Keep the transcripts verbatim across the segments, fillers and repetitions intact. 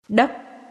Đất.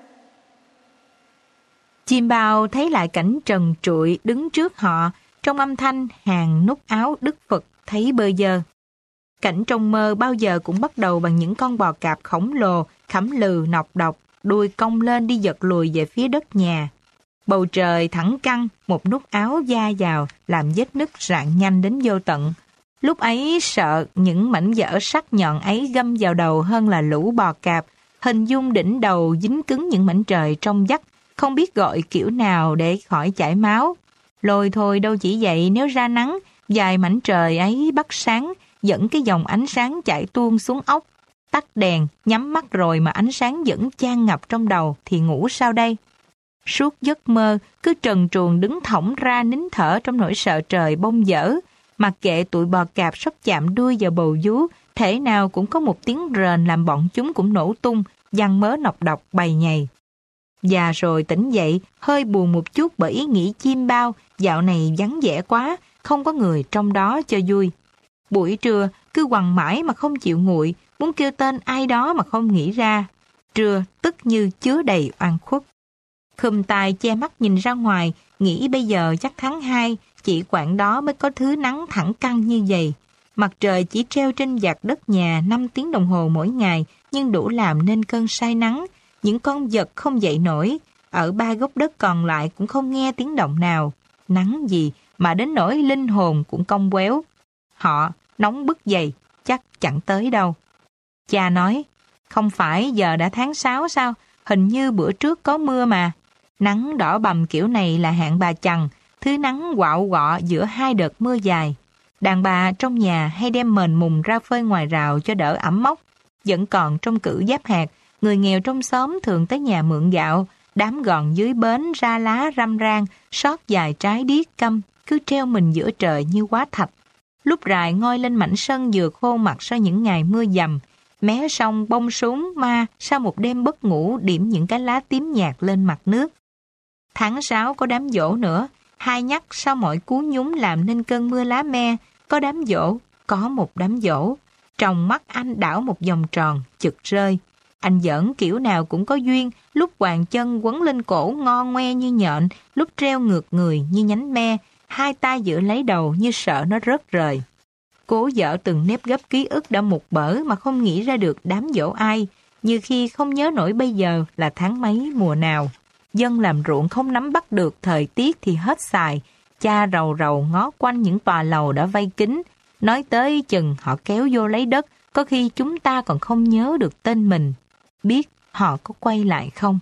Chim bao thấy lại cảnh trần trụi đứng trước họ, trong âm thanh hàng nút áo Đức Phật thấy bơ vơ. Cảnh trong mơ bao giờ cũng bắt đầu bằng những con bò cạp khổng lồ, khẩm lừ nọc độc, đuôi cong lên đi giật lùi về phía đất nhà. Bầu trời thẳng căng, một nút áo da vào, làm vết nứt rạn nhanh đến vô tận. Lúc ấy sợ những mảnh vỡ sắc nhọn ấy găm vào đầu hơn là lũ bò cạp, hình dung đỉnh đầu dính cứng những mảnh trời trong vắt, không biết gọi kiểu nào để khỏi chảy máu. Lôi thôi đâu chỉ vậy, nếu ra nắng, vài mảnh trời ấy bắt sáng, dẫn cái dòng ánh sáng chảy tuôn xuống ốc. Tắt đèn, nhắm mắt rồi mà ánh sáng vẫn chan ngập trong đầu thì ngủ sao đây? Suốt giấc mơ, cứ trần truồng đứng thõng ra nín thở trong nỗi sợ trời bông dở. Mặc kệ tụi bò cạp sắp chạm đuôi vào bầu vú, thể nào cũng có một tiếng rền làm bọn chúng cũng nổ tung, giăng mớ nọc độc bầy nhầy. Và rồi tỉnh dậy, hơi buồn một chút bởi ý nghĩ chim bao, dạo này vắng vẻ quá, không có người trong đó cho vui. Buổi trưa, cứ quằn mãi mà không chịu nguội, muốn kêu tên ai đó mà không nghĩ ra. Trưa, tức như chứa đầy oan khuất. Khum tai che mắt nhìn ra ngoài, nghĩ bây giờ chắc tháng hai, chỉ quãng đó mới có thứ nắng thẳng căng như vậy. Mặt trời chỉ treo trên vạt đất nhà năm tiếng đồng hồ mỗi ngày, nhưng đủ làm nên cơn say nắng. Những con vật không dậy nổi, ở ba gốc đất còn lại cũng không nghe tiếng động nào. Nắng gì mà đến nỗi linh hồn cũng cong quéo. Họ nóng bức dày, chắc chẳng tới đâu. Cha nói, không phải giờ đã tháng sáu sao, hình như bữa trước có mưa mà. Nắng đỏ bầm kiểu này là hạng bà chằn, thứ nắng quạo quọ giữa hai đợt mưa dài. Đàn bà trong nhà hay đem mền mùng ra phơi ngoài rào cho đỡ ẩm mốc. Vẫn còn trong cữ giáp hạt, người nghèo trong xóm thường tới nhà mượn gạo, đám gòn dưới bến ra lá răm rang, sót vài trái điếc căm, cứ treo mình giữa trời như quá thạch. Lúc rài ngoi lên mảnh sân vừa khô mặt sau những ngày mưa dầm, mé sông bông súng ma sau một đêm bất ngủ điểm những cái lá tím nhạt lên mặt nước. Tháng sáu có đám giỗ nữa, hai nhắc sau mỗi cú nhúng làm nên cơn mưa lá me, có đám giỗ, có một đám giỗ. Trong mắt anh đảo một vòng tròn, chực rơi. Anh giỡn kiểu nào cũng có duyên, lúc quàng chân quấn lên cổ ngon ngoe như nhện, lúc treo ngược người như nhánh me, hai tay giữ lấy đầu như sợ nó rớt rời. Cố dở từng nếp gấp ký ức đã mục bở mà không nghĩ ra được đám dỗ ai, như khi không nhớ nổi bây giờ là tháng mấy mùa nào. Dân làm ruộng không nắm bắt được thời tiết thì hết xài, cha rầu rầu ngó quanh những tòa lầu đã vây kín, nói tới chừng họ kéo vô lấy đất, có khi chúng ta còn không nhớ được tên mình. Biết họ có quay lại không?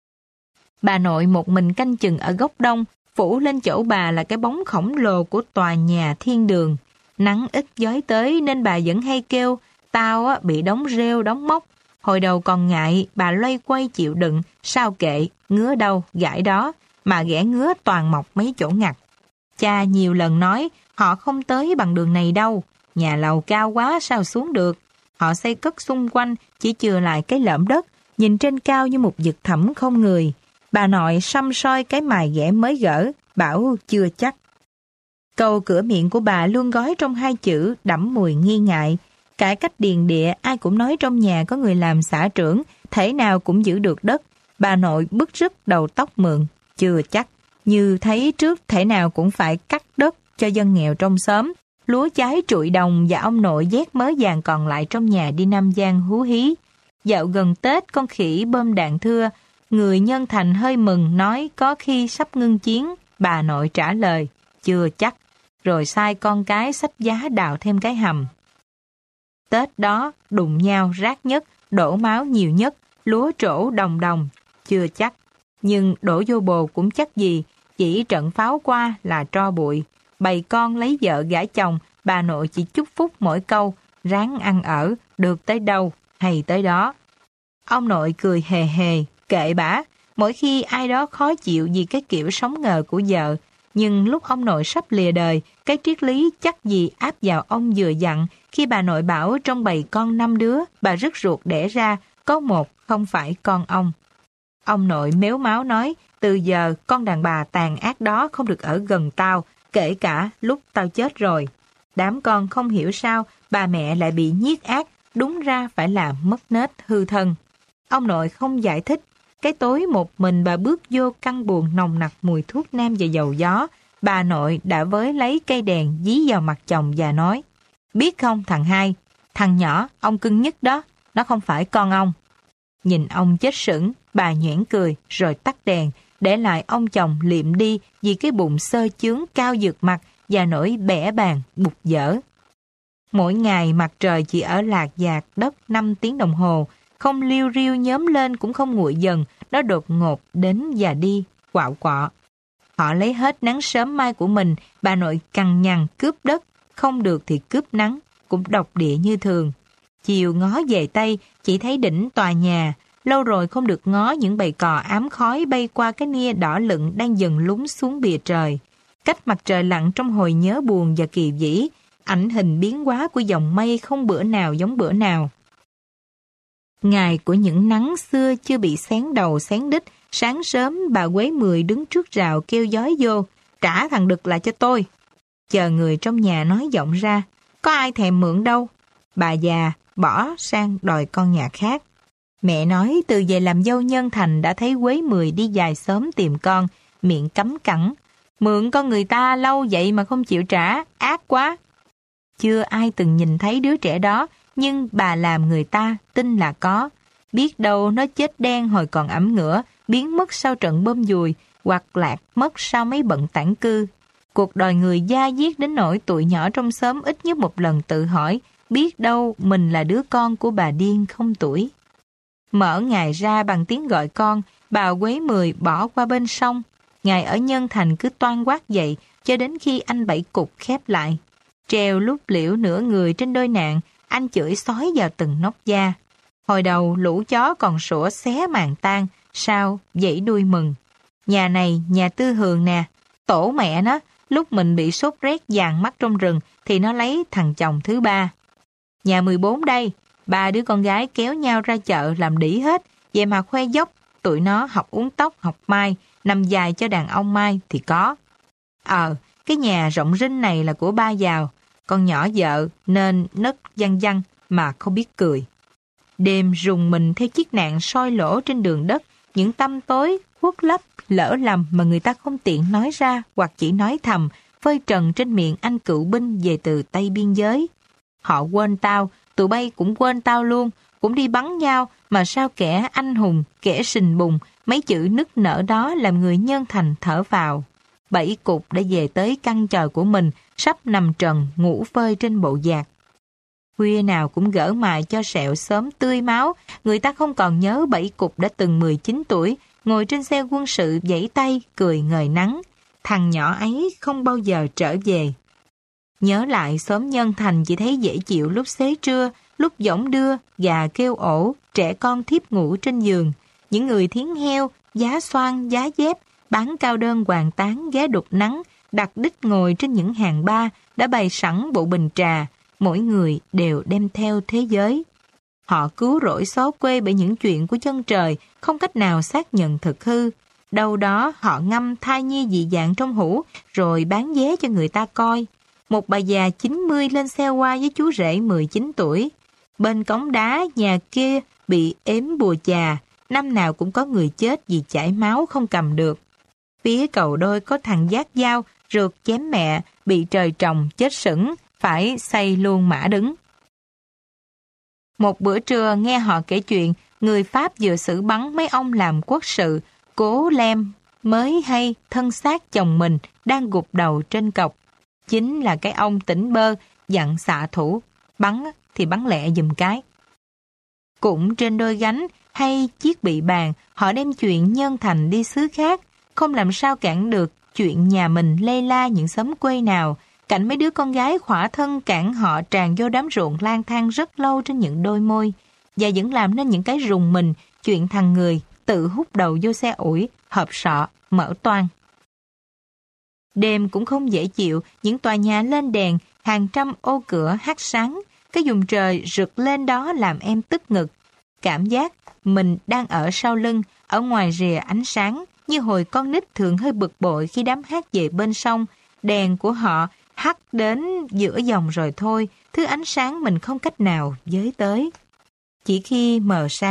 Bà nội một mình canh chừng ở góc đông, phủ lên chỗ bà là cái bóng khổng lồ của tòa nhà thiên đường. Nắng ít gió tới nên bà vẫn hay kêu, tao á, bị đóng rêu đóng móc. Hồi đầu còn ngại, bà loay quay chịu đựng, sao kệ, ngứa đâu, gãi đó, mà ghẻ ngứa toàn mọc mấy chỗ ngặt. Cha nhiều lần nói, họ không tới bằng đường này đâu, nhà lầu cao quá sao xuống được. Họ xây cất xung quanh, chỉ chừa lại cái lõm đất, nhìn trên cao như một vực thẳm không người. Bà nội săm soi cái mài ghẻ mới gỡ, bảo chưa chắc. Câu cửa miệng của bà luôn gói trong hai chữ đẫm mùi nghi ngại. Cải cách điền địa, ai cũng nói trong nhà có người làm xã trưởng, thể nào cũng giữ được đất. Bà nội bứt rứt đầu tóc mượn, chưa chắc. Như thấy trước thể nào cũng phải cắt đất cho dân nghèo trong xóm. Lúa trái trụi đồng và ông nội vét mớ vàng còn lại trong nhà đi Nam Giang hú hí. Dạo gần Tết con khỉ bơm đạn thưa, người Nhân Thành hơi mừng nói có khi sắp ngưng chiến. Bà nội trả lời, chưa chắc, rồi sai con cái xách giá đào thêm cái hầm. Tết đó đụng nhau rát nhất, đổ máu nhiều nhất, lúa trổ đồng đồng, chưa chắc. Nhưng đổ vô bồ cũng chắc gì, chỉ trận pháo qua là tro bụi. Bầy con lấy vợ gả chồng, bà nội chỉ chúc phúc mỗi câu, ráng ăn ở, được tới đâu hay tới đó. Ông nội cười hề hề, kệ bả, mỗi khi ai đó khó chịu vì cái kiểu sống ngờ của vợ. Nhưng lúc ông nội sắp lìa đời, cái triết lý chắc gì áp vào ông vừa dặn, khi bà nội bảo trong bầy con năm đứa, bà rất ruột đẻ ra, có một không phải con ông. Ông nội mếu máo nói, từ giờ con đàn bà tàn ác đó không được ở gần tao, kể cả lúc tao chết rồi. Đám con không hiểu sao bà mẹ lại bị nhiếc ác, đúng ra phải là mất nết hư thân. Ông nội không giải thích. Cái tối một mình bà bước vô căn buồng nồng nặc mùi thuốc nam và dầu gió. Bà nội đã với lấy cây đèn dí vào mặt chồng và nói: biết không thằng hai, thằng nhỏ ông cưng nhất đó, nó không phải con ông. Nhìn ông chết sững, bà nhoẻn cười rồi tắt đèn, để lại ông chồng liệm đi vì cái bụng xơ chướng cao vượt mặt và nỗi bẽ bàng bục dở. Mỗi ngày mặt trời chỉ ở lạc vạc đất năm tiếng đồng hồ, không liu riu nhóm lên cũng không nguội dần, nó đột ngột đến và đi, quạo quọ. Họ lấy hết nắng sớm mai của mình, bà nội cằn nhằn cướp đất, không được thì cướp nắng, cũng độc địa như thường. Chiều ngó về Tây, chỉ thấy đỉnh tòa nhà, lâu rồi không được ngó những bầy cò ám khói bay qua cái nia đỏ lựng đang dần lún xuống bìa trời. Cách mặt trời lặn trong hồi nhớ buồn và kỳ vĩ, ảnh hình biến hóa của dòng mây không bữa nào giống bữa nào. Ngày của những nắng xưa chưa bị xén đầu xén đít, sáng sớm bà Quế Mười đứng trước rào kêu dói vô: trả thằng Đực lại cho tôi. Chờ người trong nhà nói giọng ra: có ai thèm mượn đâu. Bà già bỏ sang đòi con nhà khác. Mẹ nói từ về làm dâu Nhân Thành đã thấy Quế Mười đi dài sớm tìm con, miệng cấm cẳng: mượn con người ta lâu vậy mà không chịu trả, ác quá. Chưa ai từng nhìn thấy đứa trẻ đó, nhưng bà làm người ta tin là có. Biết đâu nó chết đen hồi còn ẩm ngửa, biến mất sau trận bom dùi, hoặc lạc mất sau mấy bận tản cư. Cuộc đời người da diết đến nỗi tụi nhỏ trong xóm ít nhất một lần tự hỏi, biết đâu mình là đứa con của bà điên không tuổi. Mở ngày ra bằng tiếng gọi con, bà Quế Mười bỏ qua bên sông. Ngày ở Nhân Thành cứ toan quát dậy, cho đến khi anh Bảy Cục khép lại. Treo lúc liễu nửa người trên đôi nạn, anh chửi xói vào từng nóc da. Hồi đầu lũ chó còn sủa xé màn tan, sao dãy đuôi mừng. Nhà này, nhà Tư Hường nè, tổ mẹ nó, lúc mình bị sốt rét vàng mắt trong rừng thì nó lấy thằng chồng thứ ba. Nhà mười bốn đây, ba đứa con gái kéo nhau ra chợ làm đĩ hết, vậy mà khoe dốc, tụi nó học uống tóc, học mai, nằm dài cho đàn ông mai thì có. Ờ, cái nhà rộng rinh này là của ba giàu, con nhỏ vợ nên nấc văng văng mà không biết cười. Đêm rùng mình theo chiếc nạn soi lỗ trên đường đất, những tăm tối, khuất lấp, lỡ lầm mà người ta không tiện nói ra hoặc chỉ nói thầm, phơi trần trên miệng anh cựu binh về từ Tây biên giới. Họ quên tao, tụi bay cũng quên tao luôn, cũng đi bắn nhau, mà sao kẻ anh hùng, kẻ sình bùng, mấy chữ nức nở đó làm người Nhân Thành thở vào. Bảy Cục đã về tới căn tròi của mình, sắp nằm trần, ngủ phơi trên bộ dạt. Khuya nào cũng gỡ mài cho sẹo sớm tươi máu, người ta không còn nhớ Bảy Cục đã từng mười chín tuổi, ngồi trên xe quân sự vẫy tay, cười ngời nắng. Thằng nhỏ ấy không bao giờ trở về. Nhớ lại xóm Nhân Thành chỉ thấy dễ chịu lúc xế trưa, lúc võng đưa, gà kêu ổ, trẻ con thiếp ngủ trên giường. Những người thiến heo, giá xoan, giá dép, bán cao đơn hoàng tán ghé đục nắng, đặt đích ngồi trên những hàng ba, đã bày sẵn bộ bình trà, mỗi người đều đem theo thế giới. Họ cứu rỗi xó quê bởi những chuyện của chân trời, không cách nào xác nhận thực hư. Đâu đó họ ngâm thai nhi dị dạng trong hũ, rồi bán vé cho người ta coi. Một bà già chín mươi lên xe qua với chú rể mười chín tuổi. Bên cống đá nhà kia bị ếm bùa chà, năm nào cũng có người chết vì chảy máu không cầm được. Phía cầu đôi có thằng giác dao, rượt chém mẹ, bị trời trồng chết sững, phải xây luôn mã đứng. Một bữa trưa nghe họ kể chuyện, người Pháp vừa xử bắn mấy ông làm quốc sự, Cố Lem mới hay thân xác chồng mình đang gục đầu trên cọc. Chính là cái ông tỉnh bơ dặn xạ thủ, bắn thì bắn lẹ giùm cái. Cũng trên đôi gánh hay chiếc bị bàn, họ đem chuyện Nhân Thành đi xứ khác, không làm sao cản được chuyện nhà mình lê la những xóm quê nào. Cảnh mấy đứa con gái khỏa thân cản họ tràn vô đám ruộng lang thang rất lâu trên những đôi môi, và vẫn làm nên những cái rùng mình, chuyện thằng người tự hút đầu vô xe ủi, hộp sọ, mở toang. Đêm cũng không dễ chịu, những tòa nhà lên đèn, hàng trăm ô cửa hắt sáng, cái vùng trời rực lên đó làm em tức ngực. Cảm giác mình đang ở sau lưng, ở ngoài rìa ánh sáng, như hồi con nít thường hơi bực bội khi đám hát về bên sông, đèn của họ hắt đến giữa dòng rồi thôi, thứ ánh sáng mình không cách nào với tới. Chỉ khi mờ sáng,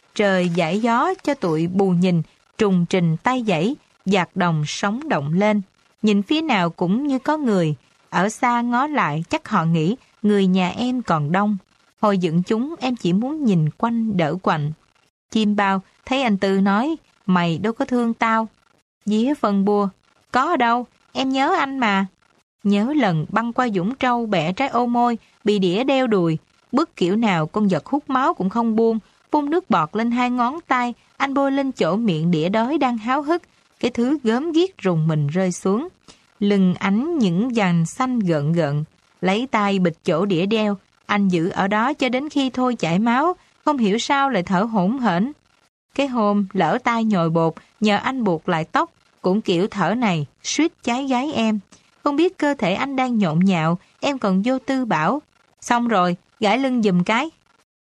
trời giải gió cho tụi bù nhìn, trùng trình tay dãy, dạt đồng sóng động lên. Nhìn phía nào cũng như có người, ở xa ngó lại chắc họ nghĩ người nhà em còn đông. Hồi dựng chúng em chỉ muốn nhìn quanh đỡ quạnh. Chim bao thấy anh Tư nói, mày đâu có thương tao. Día phân bua, có ở đâu, em nhớ anh mà. Nhớ lần băng qua Dũng Trâu bẻ trái ô môi, bị đĩa đeo đùi, bước kiểu nào con vật hút máu cũng không buông, phun nước bọt lên hai ngón tay, anh bôi lên chỗ miệng đĩa đói đang háo hức, cái thứ gớm ghiếc rùng mình rơi xuống. Lưng ánh những dàn xanh gợn gợn, lấy tay bịt chỗ đĩa đeo, anh giữ ở đó cho đến khi thôi chảy máu, không hiểu sao lại thở hổn hển. Cái hôm lỡ tay nhồi bột, nhờ anh buộc lại tóc, cũng kiểu thở này, suýt cháy gáy em. Không biết cơ thể anh đang nhộn nhạo, em còn vô tư bảo, xong rồi, gãi lưng giùm cái.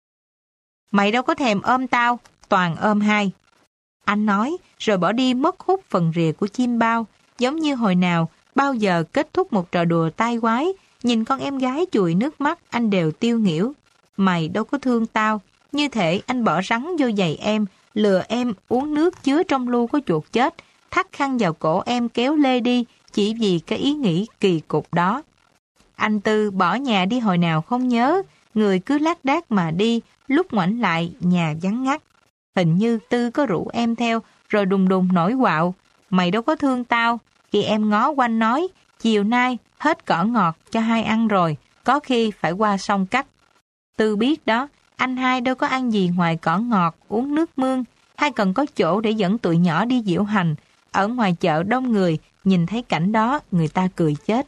Mày đâu có thèm ôm tao, toàn ôm hai. Anh nói, rồi bỏ đi mất hút phần rìa của chim bao, giống như hồi nào, bao giờ kết thúc một trò đùa tai quái, nhìn con em gái chùi nước mắt, anh đều tiêu nghỉu. Mày đâu có thương tao, như thể anh bỏ rắn vô giày em, lừa em uống nước chứa trong lu có chuột chết, thắt khăn vào cổ em kéo lê đi, chỉ vì cái ý nghĩ kỳ cục đó. Anh Tư bỏ nhà đi hồi nào không nhớ, người cứ lác đác mà đi, lúc ngoảnh lại nhà vắng ngắt. Hình như Tư có rủ em theo, rồi đùng đùng nổi quạo, mày đâu có thương tao. Khi em ngó quanh nói, chiều nay hết cỏ ngọt cho hai ăn rồi, có khi phải qua sông cắt. Tư biết đó, anh hai đâu có ăn gì ngoài cỏ ngọt, uống nước mương, hay cần có chỗ để dẫn tụi nhỏ đi diễu hành. Ở ngoài chợ đông người, nhìn thấy cảnh đó, người ta cười chết.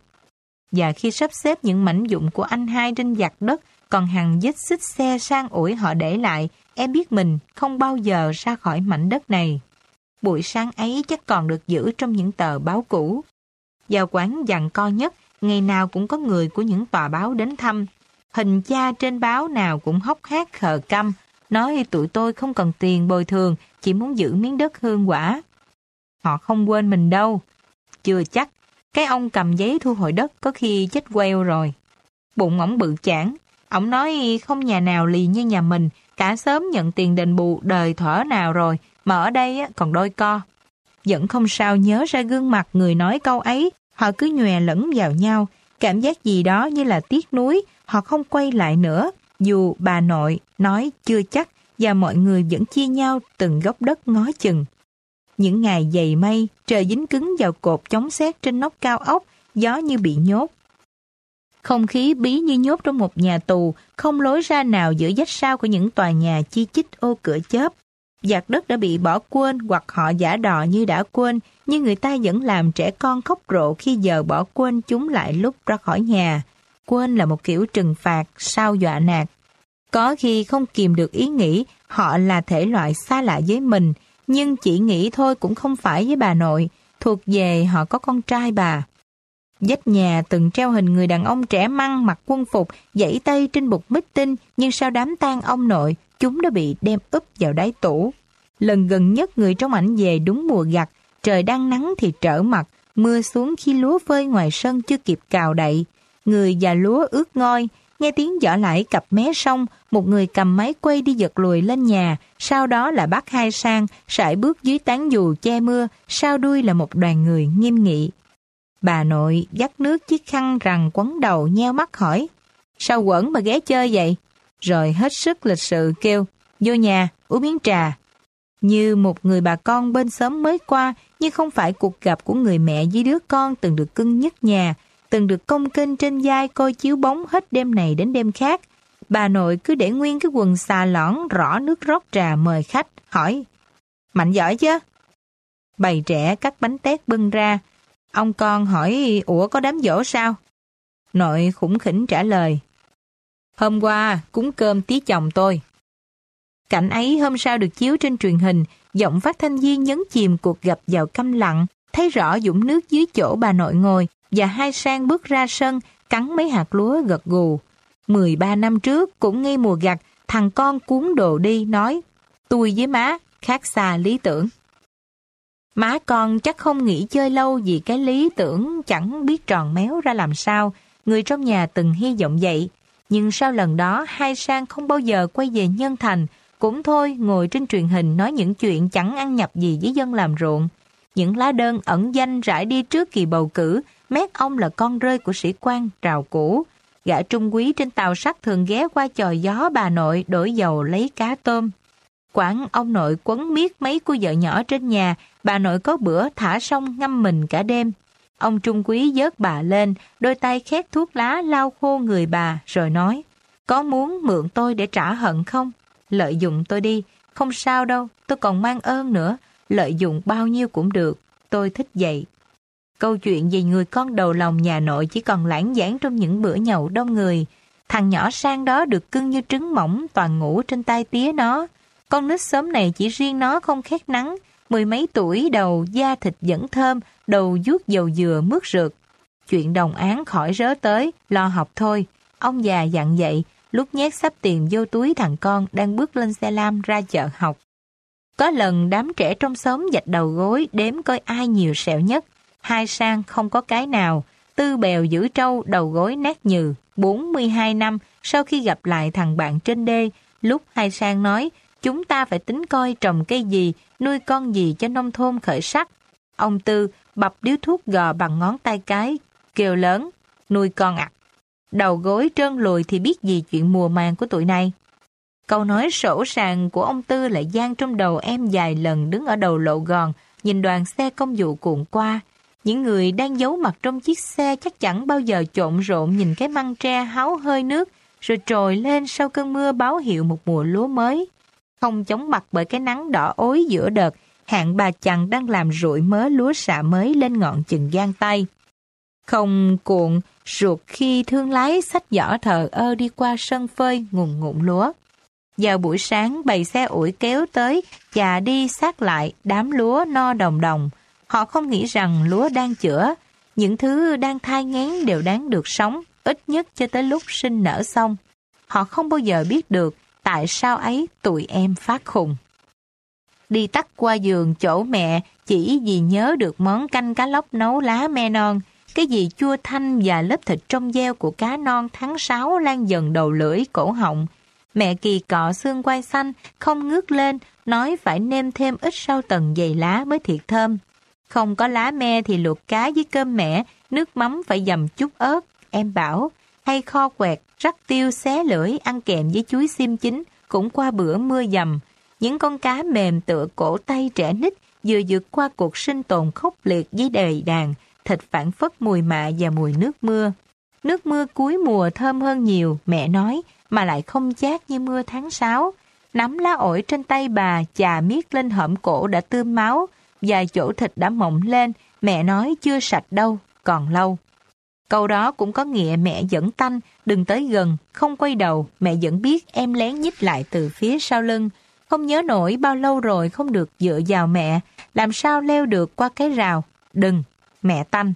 Và khi sắp xếp những mảnh dụng của anh hai trên giặt đất, còn hàng vết xích xe sang ủi họ để lại, em biết mình không bao giờ ra khỏi mảnh đất này. Buổi sáng ấy chắc còn được giữ trong những tờ báo cũ. Vào quán giằng co nhất, ngày nào cũng có người của những tòa báo đến thăm. Hình cha trên báo nào cũng hốc hác khờ căm, nói tụi tôi không cần tiền bồi thường, chỉ muốn giữ miếng đất hương quả. Họ không quên mình đâu. Chưa chắc, cái ông cầm giấy thu hồi đất có khi chết queo rồi. Bụng ổng bự chảng, ổng nói không nhà nào lì như nhà mình, cả xóm nhận tiền đền bù đời thở nào rồi, mà ở đây còn đôi co. Vẫn không sao nhớ ra gương mặt người nói câu ấy, họ cứ nhòe lẫn vào nhau, cảm giác gì đó như là tiếc nuối, họ không quay lại nữa, dù bà nội nói chưa chắc và mọi người vẫn chia nhau từng góc đất ngó chừng. Những ngày dày mây, trời dính cứng vào cột chống sét trên nóc cao ốc, gió như bị nhốt. Không khí bí như nhốt trong một nhà tù, không lối ra nào giữa vách sao của những tòa nhà chi chít ô cửa chớp. Giặt đất đã bị bỏ quên hoặc họ giả đò như đã quên, nhưng người ta vẫn làm trẻ con khóc rộ khi giờ bỏ quên chúng lại lúc ra khỏi nhà. Quên là một kiểu trừng phạt, sao dọa nạt. Có khi không kìm được ý nghĩ họ là thể loại xa lạ với mình, nhưng chỉ nghĩ thôi cũng không phải với bà nội, thuộc về họ có con trai bà. Vách nhà từng treo hình người đàn ông trẻ măng mặc quân phục, giãy tay trên bục meeting, nhưng sau đám tang ông nội, chúng đã bị đem úp vào đáy tủ. Lần gần nhất người trong ảnh về đúng mùa gặt, trời đang nắng thì trở mặt, mưa xuống khi lúa phơi ngoài sân chưa kịp cào đậy. Người và lúa ướt ngoi, nghe tiếng giỏ lãi cặp mé sông, một người cầm máy quay đi giật lùi lên nhà, sau đó là bác Hai Sang, sải bước dưới tán dù che mưa, sau đuôi là một đoàn người nghiêm nghị. Bà nội dắt nước chiếc khăn rằng quấn đầu nheo mắt hỏi, sao quẩn mà ghé chơi vậy? Rồi hết sức lịch sự kêu, vô nhà, uống miếng trà. Như một người bà con bên xóm mới qua, nhưng không phải cuộc gặp của người mẹ với đứa con từng được cưng nhất nhà, từng được cong kênh trên vai coi chiếu bóng hết đêm này đến đêm khác. Bà nội cứ để nguyên cái quần xà lõn rõ nước rót trà mời khách, hỏi, Mạnh giỏi chứ? Bầy trẻ cắt bánh tét bưng ra. Ông con hỏi, ủa có đám giỗ sao? Nội khủng khỉnh trả lời, hôm qua cúng cơm tí chồng tôi. Cảnh ấy hôm sau được chiếu trên truyền hình, giọng phát thanh viên nhấn chìm cuộc gặp vào câm lặng, thấy rõ dũng nước dưới chỗ bà nội ngồi, và Hai Sang bước ra sân, cắn mấy hạt lúa gật gù. mười ba năm trước, cũng ngay mùa gặt, thằng con cuốn đồ đi, nói, tôi với má, khác xa lý tưởng. Má con chắc không nghỉ chơi lâu vì cái lý tưởng chẳng biết tròn méo ra làm sao, người trong nhà từng hy vọng vậy. Nhưng sau lần đó, Hai Sang không bao giờ quay về Nhân Thành, Cũng thôi, ngồi trên truyền hình nói những chuyện chẳng ăn nhập gì với dân làm ruộng. Những lá đơn ẩn danh rải đi trước kỳ bầu cử, mét ông là con rơi của sĩ quan trào cũ. Gã trung úy trên tàu sắt thường ghé qua chòi gió bà nội đổi dầu lấy cá tôm. Quảng ông nội quấn miết mấy cô vợ nhỏ trên nhà, bà nội có bữa thả xong ngâm mình cả đêm. Ông trung úy vớt bà lên, đôi tay khét thuốc lá lau khô người bà, rồi nói, có muốn mượn tôi để trả hận không? Lợi dụng tôi đi, không sao đâu, tôi còn mang ơn nữa, lợi dụng bao nhiêu cũng được, tôi thích vậy. Câu chuyện về người con đầu lòng nhà nội chỉ còn lãng giảng trong những bữa nhậu đông người. Thằng nhỏ sang đó được cưng như trứng mỏng toàn ngủ trên tay tía nó. Con nít xóm này chỉ riêng nó không khét nắng, mười mấy tuổi đầu da thịt vẫn thơm, đầu vuốt dầu dừa mướt rượt. Chuyện đồng án khỏi rớ tới, lo học thôi. Ông già dặn vậy, lúc nhét sắp tiền vô túi thằng con đang bước lên xe lam ra chợ học. Có lần đám trẻ trong xóm dạch đầu gối đếm coi ai nhiều sẹo nhất. Hai sang không có cái nào. Tư bèo giữ trâu đầu gối nát nhừ. bốn mươi hai năm sau khi gặp lại thằng bạn trên đê, lúc hai sang nói chúng ta phải tính coi trồng cây gì, nuôi con gì cho nông thôn khởi sắc. Ông Tư bập điếu thuốc gò bằng ngón tay cái, kêu lớn, nuôi con ạ. À. Đầu gối trơn lùi thì biết gì chuyện mùa màng của tụi này. Câu nói sổ sàng của ông Tư lại gian trong đầu em vài lần đứng ở đầu lộ gòn, nhìn đoàn xe công vụ cuộn qua. Những người đang giấu mặt trong chiếc xe chắc chẳng bao giờ trộn rộn nhìn cái măng tre háo hơi nước, rồi trồi lên sau cơn mưa báo hiệu một mùa lúa mới. Không chóng mặt bởi cái nắng đỏ ối giữa đợt, hạng bà chằn đang làm rụi mớ lúa xạ mới lên ngọn chừng gang tay. Không cuộn ruột khi thương lái xách giỏ thờ ơ đi qua sân phơi ngùn ngụm lúa. Vào buổi sáng bầy xe ủi kéo tới, chà đi sát lại đám lúa no đồng đồng. Họ không nghĩ rằng lúa đang chữa, những thứ đang thai nghén đều đáng được sống, ít nhất cho tới lúc sinh nở xong. Họ không bao giờ biết được tại sao ấy tụi em phát khùng. Đi tắt qua giường chỗ mẹ chỉ vì nhớ được món canh cá lóc nấu lá me non, cái gì chua thanh và lớp thịt trong veo của cá non tháng sáu lan dần đầu lưỡi cổ họng. Mẹ kỳ cọ xương quai xanh, không ngước lên, nói phải nêm thêm ít rau tần dày lá mới thiệt thơm. Không có lá me thì luộc cá với cơm mẻ, nước mắm phải dầm chút ớt, em bảo. Hay kho quẹt, rắc tiêu xé lưỡi ăn kèm với chuối xiêm chín, cũng qua bữa mưa dầm. Những con cá mềm tựa cổ tay trẻ nít vừa vượt qua cuộc sinh tồn khốc liệt với đầy đàn, thịt phảng phất mùi mạ và mùi nước mưa. Nước mưa cuối mùa thơm hơn nhiều, mẹ nói, mà lại không chát như mưa tháng sáu. Nắm lá ổi trên tay bà chà miết lên hõm cổ đã tươm máu, vài chỗ thịt đã mọng lên, mẹ nói chưa sạch đâu, còn lâu. Câu đó cũng có nghĩa mẹ dẫn tanh, đừng tới gần, không quay đầu, mẹ vẫn biết em lén nhích lại từ phía sau lưng. Không nhớ nổi bao lâu rồi không được dựa vào mẹ, làm sao leo được qua cái rào, đừng, mẹ tanh.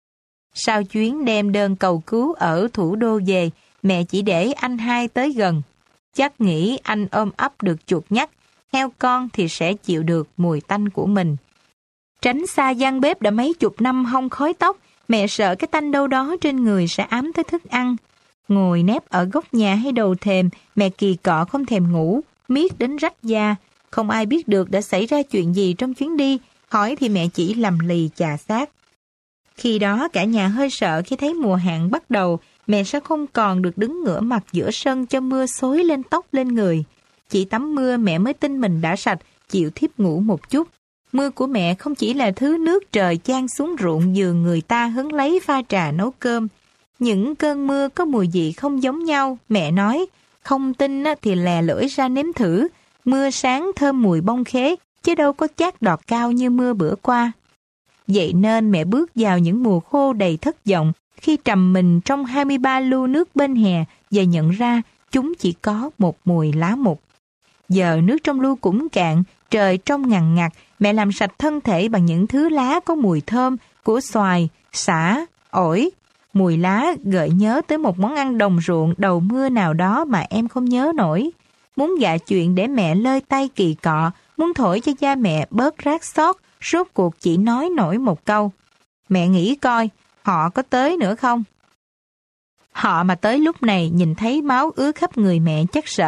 Sau chuyến đem đơn cầu cứu ở thủ đô về, mẹ chỉ để anh hai tới gần. Chắc nghĩ anh ôm ấp được chuột nhắt, heo con thì sẽ chịu được mùi tanh của mình. Tránh xa gian bếp đã mấy chục năm hong khói tóc, mẹ sợ cái tanh đâu đó trên người sẽ ám tới thức ăn. Ngồi nép ở góc nhà hay đầu thềm, mẹ kỳ cọ không thèm ngủ, miết đến rách da. Không ai biết được đã xảy ra chuyện gì trong chuyến đi, hỏi thì mẹ chỉ lầm lì chà xác. Khi đó cả nhà hơi sợ khi thấy mùa hạn bắt đầu, mẹ sẽ không còn được đứng ngửa mặt giữa sân cho mưa xối lên tóc lên người. Chỉ tắm mưa mẹ mới tin mình đã sạch, chịu thiếp ngủ một chút. Mưa của mẹ không chỉ là thứ nước trời chan xuống ruộng vườn người ta hứng lấy pha trà nấu cơm. Những cơn mưa có mùi vị không giống nhau, mẹ nói. Không tin thì lè lưỡi ra nếm thử. Mưa sáng thơm mùi bông khế, chứ đâu có chát đọt cao như mưa bữa qua. Vậy nên mẹ bước vào những mùa khô đầy thất vọng khi trầm mình trong hai mươi ba lu nước bên hè và nhận ra chúng chỉ có một mùi lá mục. Giờ nước trong lu cũng cạn, trời trong ngằn ngặt, mẹ làm sạch thân thể bằng những thứ lá có mùi thơm của xoài, sả, ổi. Mùi lá gợi nhớ tới một món ăn đồng ruộng đầu mưa nào đó mà em không nhớ nổi. Muốn gạ chuyện để mẹ lơi tay kỳ cọ, muốn thổi cho cha mẹ bớt rát xót, rốt cuộc chỉ nói nổi một câu. Mẹ nghĩ coi, họ có tới nữa không? Họ mà tới lúc này nhìn thấy máu ứa khắp người mẹ chắc sợ,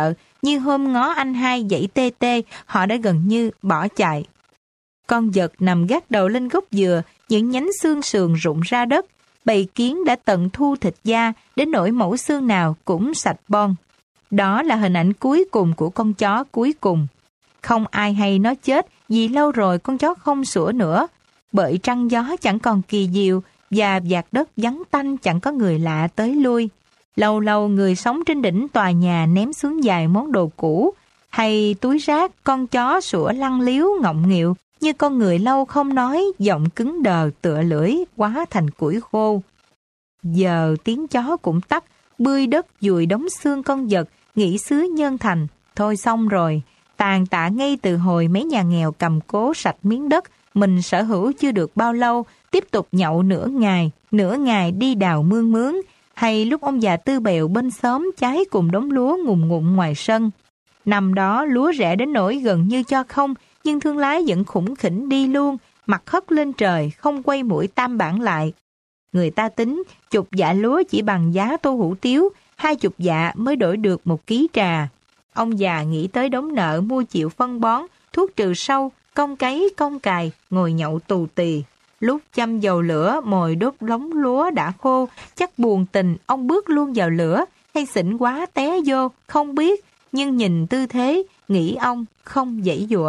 như hôm ngó anh hai dãy tê tê, họ đã gần như bỏ chạy. Con vật nằm gác đầu lên gốc dừa, những nhánh xương sườn rụng ra đất. Bầy kiến đã tận thu thịt da, đến nỗi mẩu xương nào cũng sạch bon. Đó là hình ảnh cuối cùng của con chó cuối cùng. Không ai hay nó chết vì lâu rồi con chó không sủa nữa. Bởi trăng gió chẳng còn kỳ diệu và vạt đất vắng tanh chẳng có người lạ tới lui. Lâu lâu người sống trên đỉnh tòa nhà ném xuống vài món đồ cũ, hay túi rác con chó sủa lăn liếu ngọng nghịu như con người lâu không nói, giọng cứng đờ tựa lưỡi quá thành củi khô. Giờ tiếng chó cũng tắt, bươi đất dùi đống xương con vật, nghỉ xứ nhân thành. Thôi xong rồi, tàn tạ ngay từ hồi mấy nhà nghèo cầm cố sạch miếng đất mình sở hữu chưa được bao lâu, tiếp tục nhậu nửa ngày, nửa ngày đi đào mương mướn, hay lúc ông già Tư Bèo bên xóm cháy cùng đống lúa ngùn ngụn ngoài sân. Năm đó lúa rẻ đến nỗi gần như cho không, nhưng thương lái vẫn khủng khỉnh đi luôn, mặt hất lên trời, không quay mũi tam bản lại. Người ta tính chục dạ lúa chỉ bằng giá tô hủ tiếu, hai chục dạ mới đổi được một ký trà. Ông già nghĩ tới đống nợ mua chịu phân bón, thuốc trừ sâu, công cấy, công cài, ngồi nhậu tù tì. Lúc châm dầu lửa, mồi đốt lóng lúa đã khô, chắc buồn tình ông bước luôn vào lửa, hay xỉn quá té vô, không biết, nhưng nhìn tư thế, nghĩ ông không giãy giụa.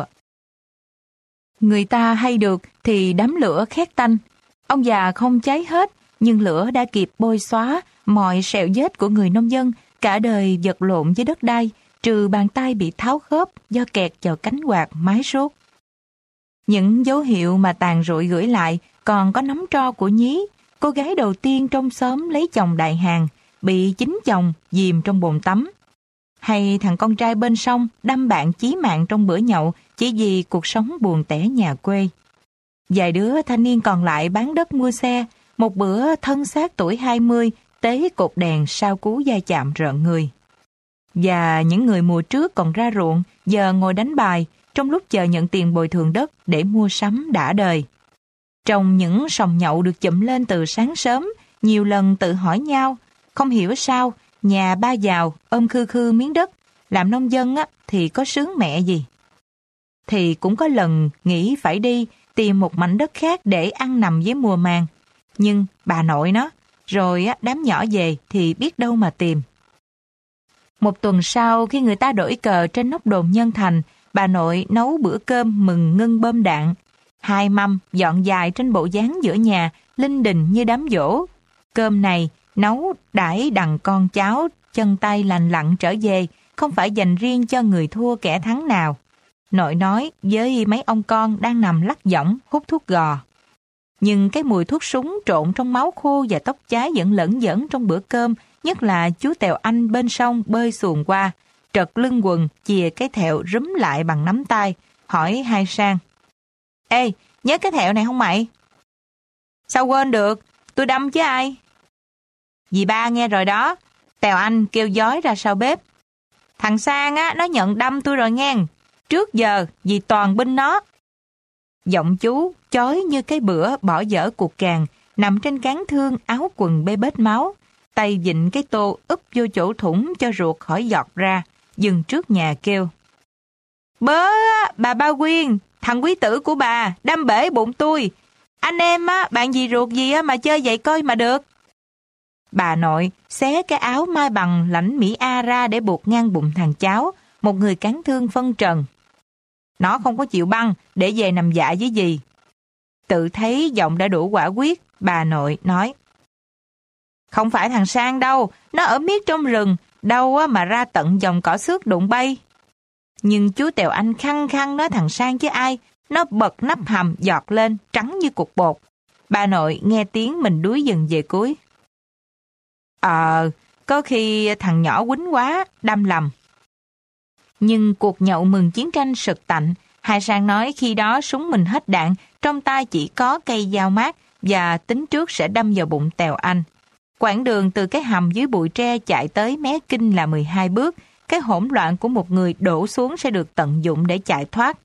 Người ta hay được thì đám lửa khét tanh. Ông già không cháy hết, nhưng lửa đã kịp bôi xóa mọi sẹo vết của người nông dân, cả đời vật lộn với đất đai, trừ bàn tay bị tháo khớp do kẹt vào cánh quạt mái sốt. Những dấu hiệu mà tàn rụi gửi lại còn có nắm tro của Nhí, cô gái đầu tiên trong xóm lấy chồng đại hàng, bị chính chồng dìm trong bồn tắm. Hay thằng con trai bên sông đâm bạn chí mạng trong bữa nhậu chỉ vì cuộc sống buồn tẻ nhà quê. Vài đứa thanh niên còn lại bán đất mua xe, một bữa thân xác tuổi hai mươi tế cột đèn sau cú va chạm rợn người. Và những người mùa trước còn ra ruộng, giờ ngồi đánh bài, trong lúc chờ nhận tiền bồi thường đất để mua sắm đã đời. Trong những sòng nhậu được chụm lên từ sáng sớm, nhiều lần tự hỏi nhau, không hiểu sao, nhà ba giàu ôm khư khư miếng đất, làm nông dân á, thì có sướng mẹ gì. Thì cũng có lần nghĩ phải đi tìm một mảnh đất khác để ăn nằm với mùa màng. Nhưng bà nội nó, rồi á, đám nhỏ về thì biết đâu mà tìm. Một tuần sau khi người ta đổi cờ trên nóc đồn Nhân Thành, bà nội nấu bữa cơm mừng ngân bơm đạn. Hai mâm dọn dài trên bộ dáng giữa nhà, linh đình như đám giỗ. Cơm này nấu đãi đằng con cháu, chân tay lành lặn trở về, không phải dành riêng cho người thua kẻ thắng nào. Nội nói với mấy ông con đang nằm lắc võng hút thuốc gò. Nhưng cái mùi thuốc súng trộn trong máu khô và tóc cháy vẫn lẫn dẫn trong bữa cơm, nhất là chú Tèo Anh bên sông bơi xuồng qua, trật lưng quần, chìa cái thẹo rúm lại bằng nắm tay, hỏi hai Sang. Ê, nhớ cái thẹo này không mày? Sao quên được, tôi đâm chứ ai? Dì ba nghe rồi đó, Tèo Anh kêu dói ra sau bếp. Thằng Sang á, nó nhận đâm tôi rồi nghe, trước giờ dì toàn binh nó. Giọng chú chói như cái bữa bỏ dở cuộc càng, nằm trên cán thương áo quần bê bết máu, tay vịn cái tô úp vô chỗ thủng cho ruột khỏi giọt ra, dừng trước nhà kêu. Bớ, bà Ba Quyên, thằng quý tử của bà, đâm bể bụng tôi. Anh em á, bạn gì ruột gì á mà chơi vậy coi mà được. Bà nội xé cái áo mai bằng lãnh Mỹ A ra để buộc ngang bụng thằng cháu, một người cán thương phân trần. Nó không có chịu băng để về nằm dạ với dì. Tự thấy giọng đã đủ quả quyết, bà nội nói. Không phải thằng Sang đâu, nó ở miết trong rừng, đâu mà ra tận dòng cỏ xước đụng bay. Nhưng chú Tèo Anh khăng khăng nói thằng Sang chứ ai, nó bật nắp hầm giọt lên, trắng như cục bột. Bà nội nghe tiếng mình đuối dần về cuối. Ờ, có khi thằng nhỏ quýnh quá, đâm lầm. Nhưng cuộc nhậu mừng chiến tranh sực tạnh, Hai Sang nói khi đó súng mình hết đạn, trong tay chỉ có cây dao mát và tính trước sẽ đâm vào bụng Tèo Anh. Quãng đường từ cái hầm dưới bụi tre chạy tới mé kinh là mười hai bước, cái hỗn loạn của một người đổ xuống sẽ được tận dụng để chạy thoát.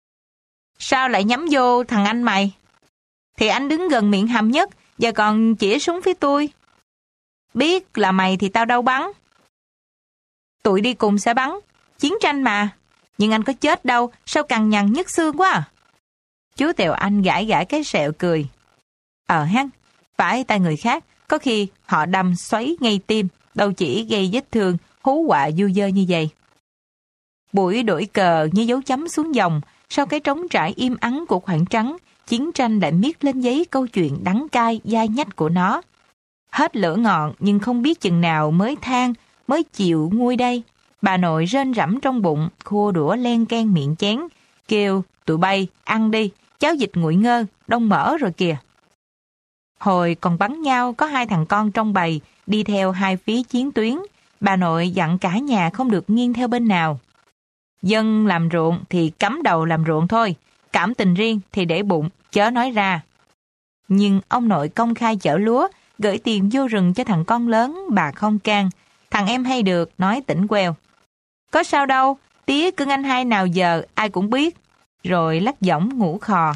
Sao lại nhắm vô thằng anh mày? Thì anh đứng gần miệng hầm nhất và còn chĩa súng phía tôi. Biết là mày thì tao đâu bắn. Tụi đi cùng sẽ bắn, chiến tranh mà. Nhưng anh có chết đâu, sao cằn nhằn nhức xương quá à? Chú Tèo Anh gãi gãi cái sẹo cười. Ờ hăng, phải tay người khác, có khi họ đâm xoáy ngay tim, đâu chỉ gây vết thương, hú quạ du dơ như vậy. Buổi đổi cờ như dấu chấm xuống dòng, sau cái trống trải im ắng của khoảng trắng, chiến tranh lại miết lên giấy câu chuyện đắng cay, dai nhách của nó. Hết lửa ngọn nhưng không biết chừng nào mới than, mới chịu nguôi đây. Bà nội rên rẫm trong bụng, khua đũa len can miệng chén, kêu tụi bay ăn đi, cháo vịt nguội ngơ, đông mỡ rồi kìa. Hồi còn bắn nhau có hai thằng con trong bầy đi theo hai phía chiến tuyến, bà nội dặn cả nhà không được nghiêng theo bên nào. Dân làm ruộng thì cắm đầu làm ruộng thôi, cảm tình riêng thì để bụng, chớ nói ra. Nhưng ông nội công khai chở lúa, gửi tiền vô rừng cho thằng con lớn, bà không can. Thằng em hay được, nói tỉnh queo. Có sao đâu, tía cưng anh hai nào giờ, ai cũng biết. Rồi lắc giọng ngủ khò.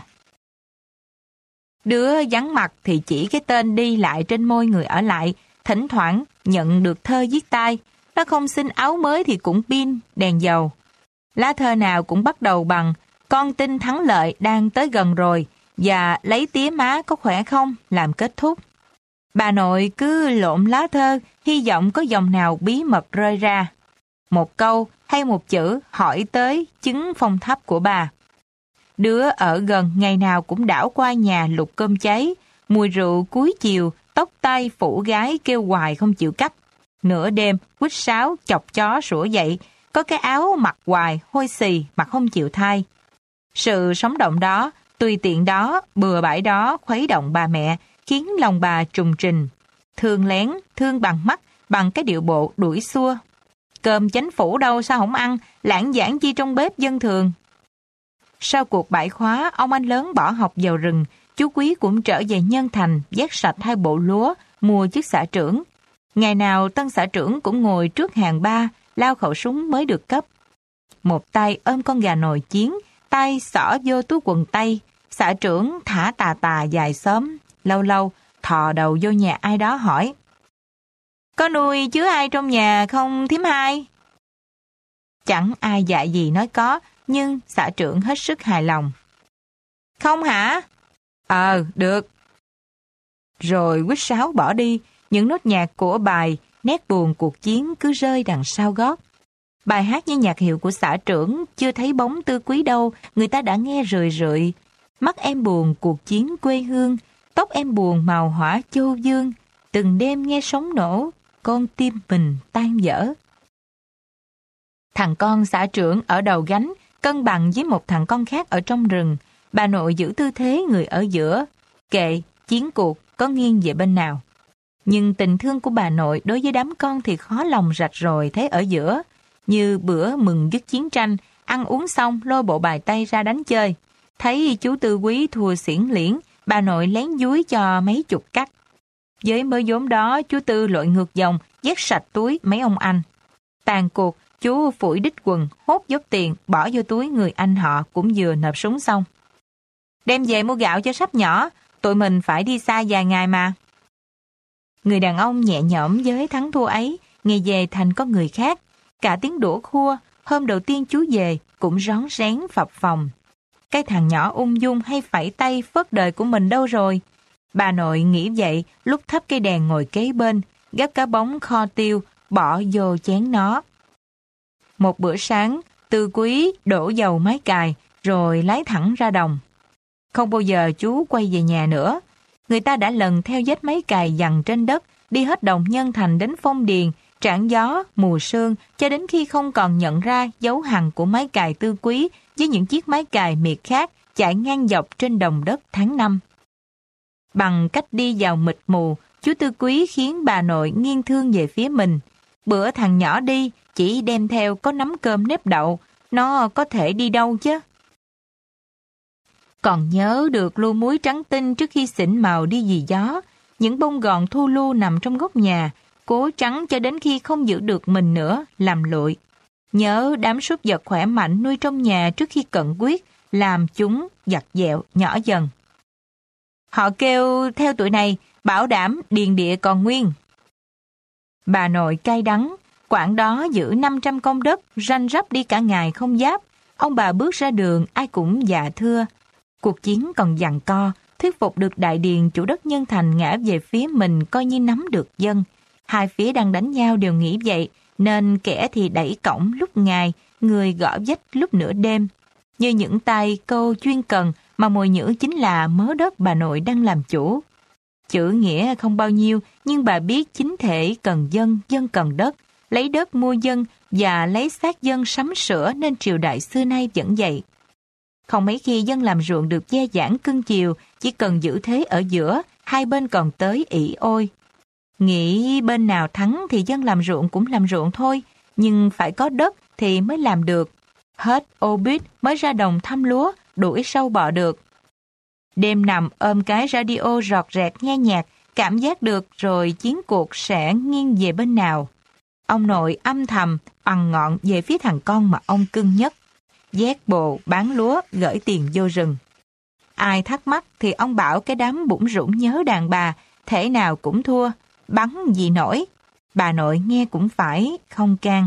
Đứa vắng mặt thì chỉ cái tên đi lại trên môi người ở lại, thỉnh thoảng nhận được thơ viết tay. Nó không xin áo mới thì cũng pin, đèn dầu. Lá thơ nào cũng bắt đầu bằng con tin thắng lợi đang tới gần rồi và lấy tía má có khỏe không làm kết thúc. Bà nội cứ lộn lá thơ, hy vọng có dòng nào bí mật rơi ra. Một câu hay một chữ hỏi tới chứng phong thấp của bà. Đứa ở gần ngày nào cũng đảo qua nhà lục cơm cháy, mùi rượu cuối chiều, tóc tai phủ gái kêu hoài không chịu cắt. Nửa đêm, quýt sáo, chọc chó sủa dậy, có cái áo mặc hoài, hôi xì, mặc không chịu thay. Sự sống động đó, tùy tiện đó, bừa bãi đó khuấy động bà mẹ, khiến lòng bà trùng trình. Thương lén, thương bằng mắt, bằng cái điệu bộ đuổi xua. Cơm chánh phủ đâu sao không ăn, lãng giảng chi trong bếp dân thường. Sau cuộc bãi khóa, ông anh lớn bỏ học vào rừng, chú Quý cũng trở về Nhân Thành, vét sạch hai bộ lúa, mua chức xã trưởng. Ngày nào tân xã trưởng cũng ngồi trước hàng ba, lao khẩu súng mới được cấp. Một tay ôm con gà nồi chiến, tay xỏ vô túi quần tây, xã trưởng thả tà tà dài xóm, lâu lâu thò đầu vô nhà ai đó hỏi. Có nuôi chứ ai trong nhà không thím hai? Chẳng ai dạy gì nói có, nhưng xã trưởng hết sức hài lòng. Không hả? Ờ, được. Rồi quýt sáo bỏ đi, những nốt nhạc của bài Nét buồn cuộc chiến cứ rơi đằng sau gót. Bài hát như nhạc hiệu của xã trưởng, chưa thấy bóng Tư Quý đâu, người ta đã nghe rười rượi. Mắt em buồn cuộc chiến quê hương, tóc em buồn màu hỏa châu dương, từng đêm nghe sóng nổ, con tim mình tan vỡ. Thằng con xã trưởng ở đầu gánh, cân bằng với một thằng con khác ở trong rừng. Bà nội giữ tư thế người ở giữa, kệ, chiến cuộc có nghiêng về bên nào. Nhưng tình thương của bà nội đối với đám con thì khó lòng rạch rồi thấy ở giữa. Như bữa mừng dứt chiến tranh, ăn uống xong lôi bộ bài tay ra đánh chơi. Thấy chú Tư Quý thua xiển liễn, bà nội lén dúi cho mấy chục cắt. Với mớ vốn đó, chú Tư lội ngược dòng, vét sạch túi mấy ông anh. Tàn cuộc, chú phủi đít quần, hốt dốc tiền, bỏ vô túi người anh họ cũng vừa nộp súng xong. Đem về mua gạo cho sắp nhỏ, tụi mình phải đi xa vài ngày mà. Người đàn ông nhẹ nhõm với thắng thua ấy, ngày về thành con người khác. Cả tiếng đũa khua, hôm đầu tiên chú về, cũng rón rén phập phồng. Cái thằng nhỏ ung dung hay phẩy tay phớt đời của mình đâu rồi? Bà nội nghĩ vậy, lúc thắp cây đèn ngồi kế bên, gắp cá bóng kho tiêu, bỏ vô chén nó. Một bữa sáng, Tư Quý đổ dầu máy cài, rồi lái thẳng ra đồng. Không bao giờ chú quay về nhà nữa. Người ta đã lần theo vết máy cài dằn trên đất, đi hết đồng Nhân Thành đến Phong Điền, Trảng Gió, Mùa Sương, cho đến khi không còn nhận ra dấu hằn của máy cài Tư Quý với những chiếc máy cài miệt khác chạy ngang dọc trên đồng đất tháng năm. Bằng cách đi vào mịt mù, chú Tư Quý khiến bà nội nghiêng thương về phía mình. Bữa thằng nhỏ đi, chỉ đem theo có nắm cơm nếp đậu, nó có thể đi đâu chứ? Còn nhớ được lu muối trắng tinh trước khi xỉn màu đi vì gió, những bông gòn thu lu nằm trong góc nhà, cố trắng cho đến khi không giữ được mình nữa, làm lụi. Nhớ đám súc vật khỏe mạnh nuôi trong nhà trước khi cận quyết, làm chúng giặt dẹo nhỏ dần. Họ kêu theo tuổi này, bảo đảm điền địa còn nguyên. Bà nội cay đắng, Quảng đó giữ năm trăm công đất, ranh rắp đi cả ngày không giáp. Ông bà bước ra đường, ai cũng dạ thưa. Cuộc chiến còn giằng co, thuyết phục được đại điền chủ đất Nhân Thành ngã về phía mình coi như nắm được dân. Hai phía đang đánh nhau đều nghĩ vậy, nên kẻ thì đẩy cổng lúc ngày, người gõ vách lúc nửa đêm. Như những tay câu chuyên cần mà mồi nhữ chính là mớ đất bà nội đang làm chủ. Chữ nghĩa không bao nhiêu, nhưng bà biết chính thể cần dân, dân cần đất. Lấy đất mua dân và lấy xác dân sắm sửa nên triều đại xưa nay vẫn vậy. Không mấy khi dân làm ruộng được gia giảng cưng chiều, chỉ cần giữ thế ở giữa, hai bên còn tới ỷ ôi. Nghĩ bên nào thắng thì dân làm ruộng cũng làm ruộng thôi, nhưng phải có đất thì mới làm được. Hết ô bít mới ra đồng thăm lúa, đuổi sâu bọ được. Đêm nằm ôm cái radio rọt rẹt nghe nhạc, cảm giác được rồi chiến cuộc sẽ nghiêng về bên nào. Ông nội âm thầm, ằn ngọn về phía thằng con mà ông cưng nhất. Vét bồ, bán lúa, gửi tiền vô rừng. Ai thắc mắc thì ông bảo cái đám bủn rủn nhớ đàn bà, thể nào cũng thua, bắn gì nổi. Bà nội nghe cũng phải, không can.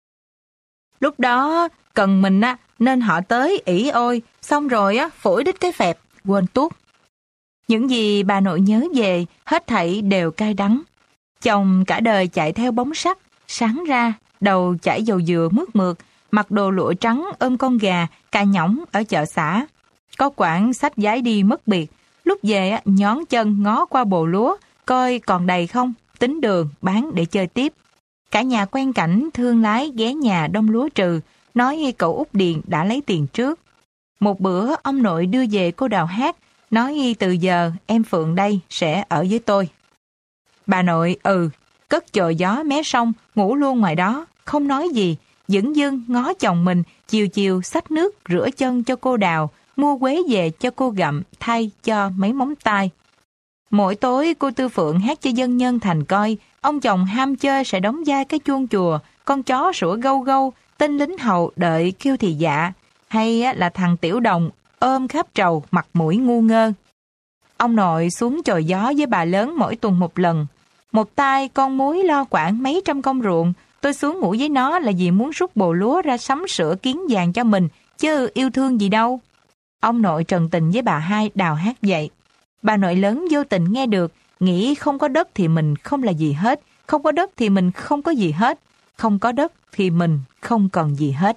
Lúc đó, cần mình á, nên họ tới ỷ ôi, xong rồi á, phủi đít cái phẹp, quên tuốt. Những gì bà nội nhớ về, hết thảy đều cay đắng. Chồng cả đời chạy theo bóng sắt, sáng ra, đầu chảy dầu dừa mướt mượt, mặc đồ lụa trắng ôm con gà, cà nhõng ở chợ xã. Có quảng sách giái đi mất biệt, lúc về nhón chân ngó qua bồ lúa, coi còn đầy không, tính đường, bán để chơi tiếp. Cả nhà quen cảnh thương lái ghé nhà đông lúa trừ, nói cậu Út Điền đã lấy tiền trước. Một bữa ông nội đưa về cô Đào hát, nói từ giờ em Phượng đây sẽ ở với tôi. Bà nội ừ, cất chồi gió mé sông, ngủ luôn ngoài đó, không nói gì, dửng dưng ngó chồng mình, chiều chiều xách nước rửa chân cho cô Đào, mua quế về cho cô gặm, thay cho mấy móng tay. Mỗi tối cô Tư Phượng hát cho dân Nhân Thành coi, ông chồng ham chơi sẽ đóng vai cái chuông chùa, con chó sủa gâu gâu, tên lính hầu đợi kêu thì dạ, hay là thằng Tiểu Đồng ôm khắp trầu mặt mũi ngu ngơ. Ông nội xuống chồi gió với bà lớn mỗi tuần một lần. Một tay con muối lo quản mấy trăm công ruộng, tôi xuống ngủ với nó là vì muốn rút bồ lúa ra sắm sửa kiến vàng cho mình, chứ yêu thương gì đâu. Ông nội trần tình với bà hai Đào hát vậy. Bà nội lớn vô tình nghe được, nghĩ không có đất thì mình không là gì hết, không có đất thì mình không có gì hết, không có đất thì mình không còn gì hết.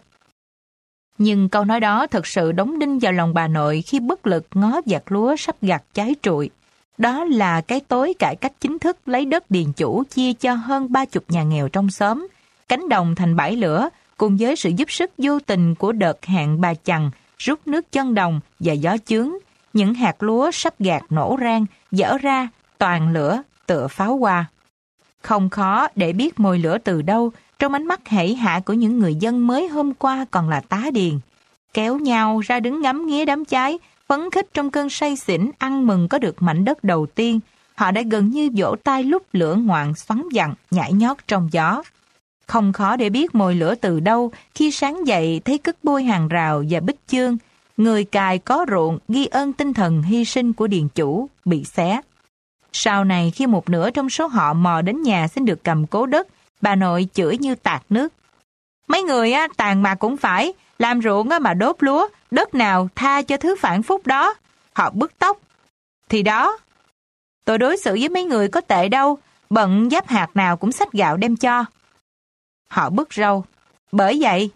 Nhưng câu nói đó thật sự đóng đinh vào lòng bà nội khi bất lực ngó vạt lúa sắp gặt cháy trụi. Đó là cái tối cải cách chính thức lấy đất điền chủ chia cho hơn ba chục nhà nghèo trong xóm. Cánh đồng thành bãi lửa, cùng với sự giúp sức vô tình của đợt hạn bà Chằn, rút nước chân đồng và gió chướng. Những hạt lúa sắp gạt nổ rang, dở ra, toàn lửa, tựa pháo hoa. Không khó để biết mồi lửa từ đâu, trong ánh mắt hảy hạ của những người dân mới hôm qua còn là tá điền. Kéo nhau ra đứng ngắm nghía đám cháy, phấn khích trong cơn say xỉn ăn mừng có được mảnh đất đầu tiên. Họ đã gần như vỗ tay lúc lửa ngoạn xoắn vặn, nhảy nhót trong gió. Không khó để biết mồi lửa từ đâu khi sáng dậy thấy cất bôi hàng rào và bích chương. Người cài có ruộng ghi ơn tinh thần hy sinh của điền chủ bị xé. Sau này khi một nửa trong số họ mò đến nhà xin được cầm cố đất, bà nội chửi như tạt nước. Mấy người á, tàn mà cũng phải, làm ruộng á mà đốt lúa, đất nào tha cho thứ phản phúc đó. Họ bứt tóc. Thì đó, tôi đối xử với mấy người có tệ đâu, bận giáp hạt nào cũng xách gạo đem cho. Họ bứt râu. Bởi vậy,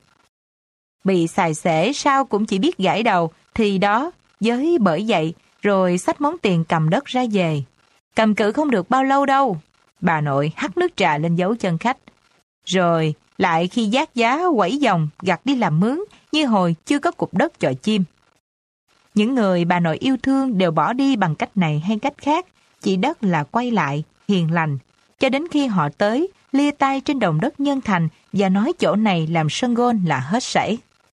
bị xài xể sao cũng chỉ biết gãi đầu, thì đó, với bởi vậy, rồi xách món tiền cầm đất ra về. Cầm cự không được bao lâu đâu. Bà nội hắt nước trà lên dấu chân khách. Rồi lại khi giác giá quẩy dòng gặt đi làm mướn, như hồi chưa có cục đất chọi chim. Những người bà nội yêu thương đều bỏ đi bằng cách này hay cách khác, chỉ đất là quay lại, hiền lành, cho đến khi họ tới, lia tay trên đồng đất Nhân Thành và nói chỗ này làm sân gôn là hết sảy.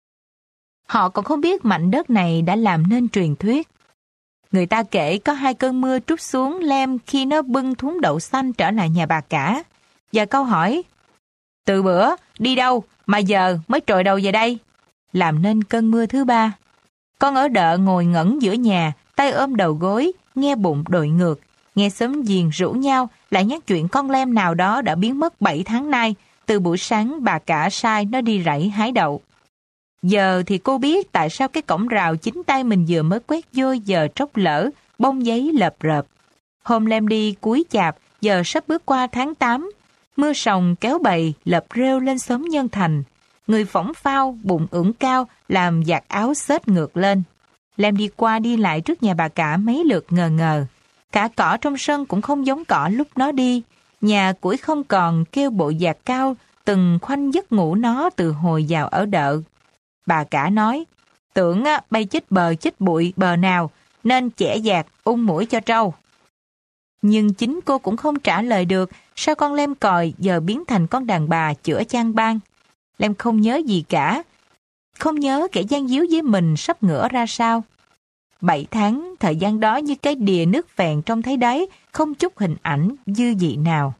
Họ còn không biết mảnh đất này đã làm nên truyền thuyết. Người ta kể có hai cơn mưa trút xuống lem khi nó bưng thúng đậu xanh trở lại nhà bà cả. Và câu hỏi, từ bữa đi đâu mà giờ mới trội đầu về đây? Làm nên cơn mưa thứ ba. Con ở đợ ngồi ngẩn giữa nhà, tay ôm đầu gối, nghe bụng đội ngược. Nghe xóm giềng rủ nhau lại nhắc chuyện con lem nào đó đã biến mất bảy tháng nay, Từ buổi sáng bà cả sai nó đi rẫy hái đậu. Giờ thì cô biết tại sao cái cổng rào chính tay mình vừa mới quét vô giờ tróc lỡ, bông giấy lợp rợp. Hôm Lem đi cuối chạp, giờ sắp bước qua tháng tám. Mưa sòng kéo bầy, lợp rêu lên xóm Nhân Thành. Người phỏng phao, bụng ưỡn cao, làm giặt áo xết ngược lên. Lem đi qua đi lại trước nhà bà cả mấy lượt ngờ ngờ. Cả cỏ trong sân cũng không giống cỏ lúc nó đi. Nhà củi không còn kêu bộ giạc cao, từng khoanh giấc ngủ nó từ hồi vào ở đợ. Bà cả nói, tưởng á, bay chích bờ chích bụi bờ nào, nên chẻ dạt, ung mũi cho trâu. Nhưng chính cô cũng không trả lời được, sao con Lem còi giờ biến thành con đàn bà chữa chan ban. Lem không nhớ gì cả, không nhớ kẻ gian díu với mình sắp ngửa ra sao. Bảy tháng, thời gian đó như cái đìa nước phèn trong thấy đáy, không chút hình ảnh dư vị nào.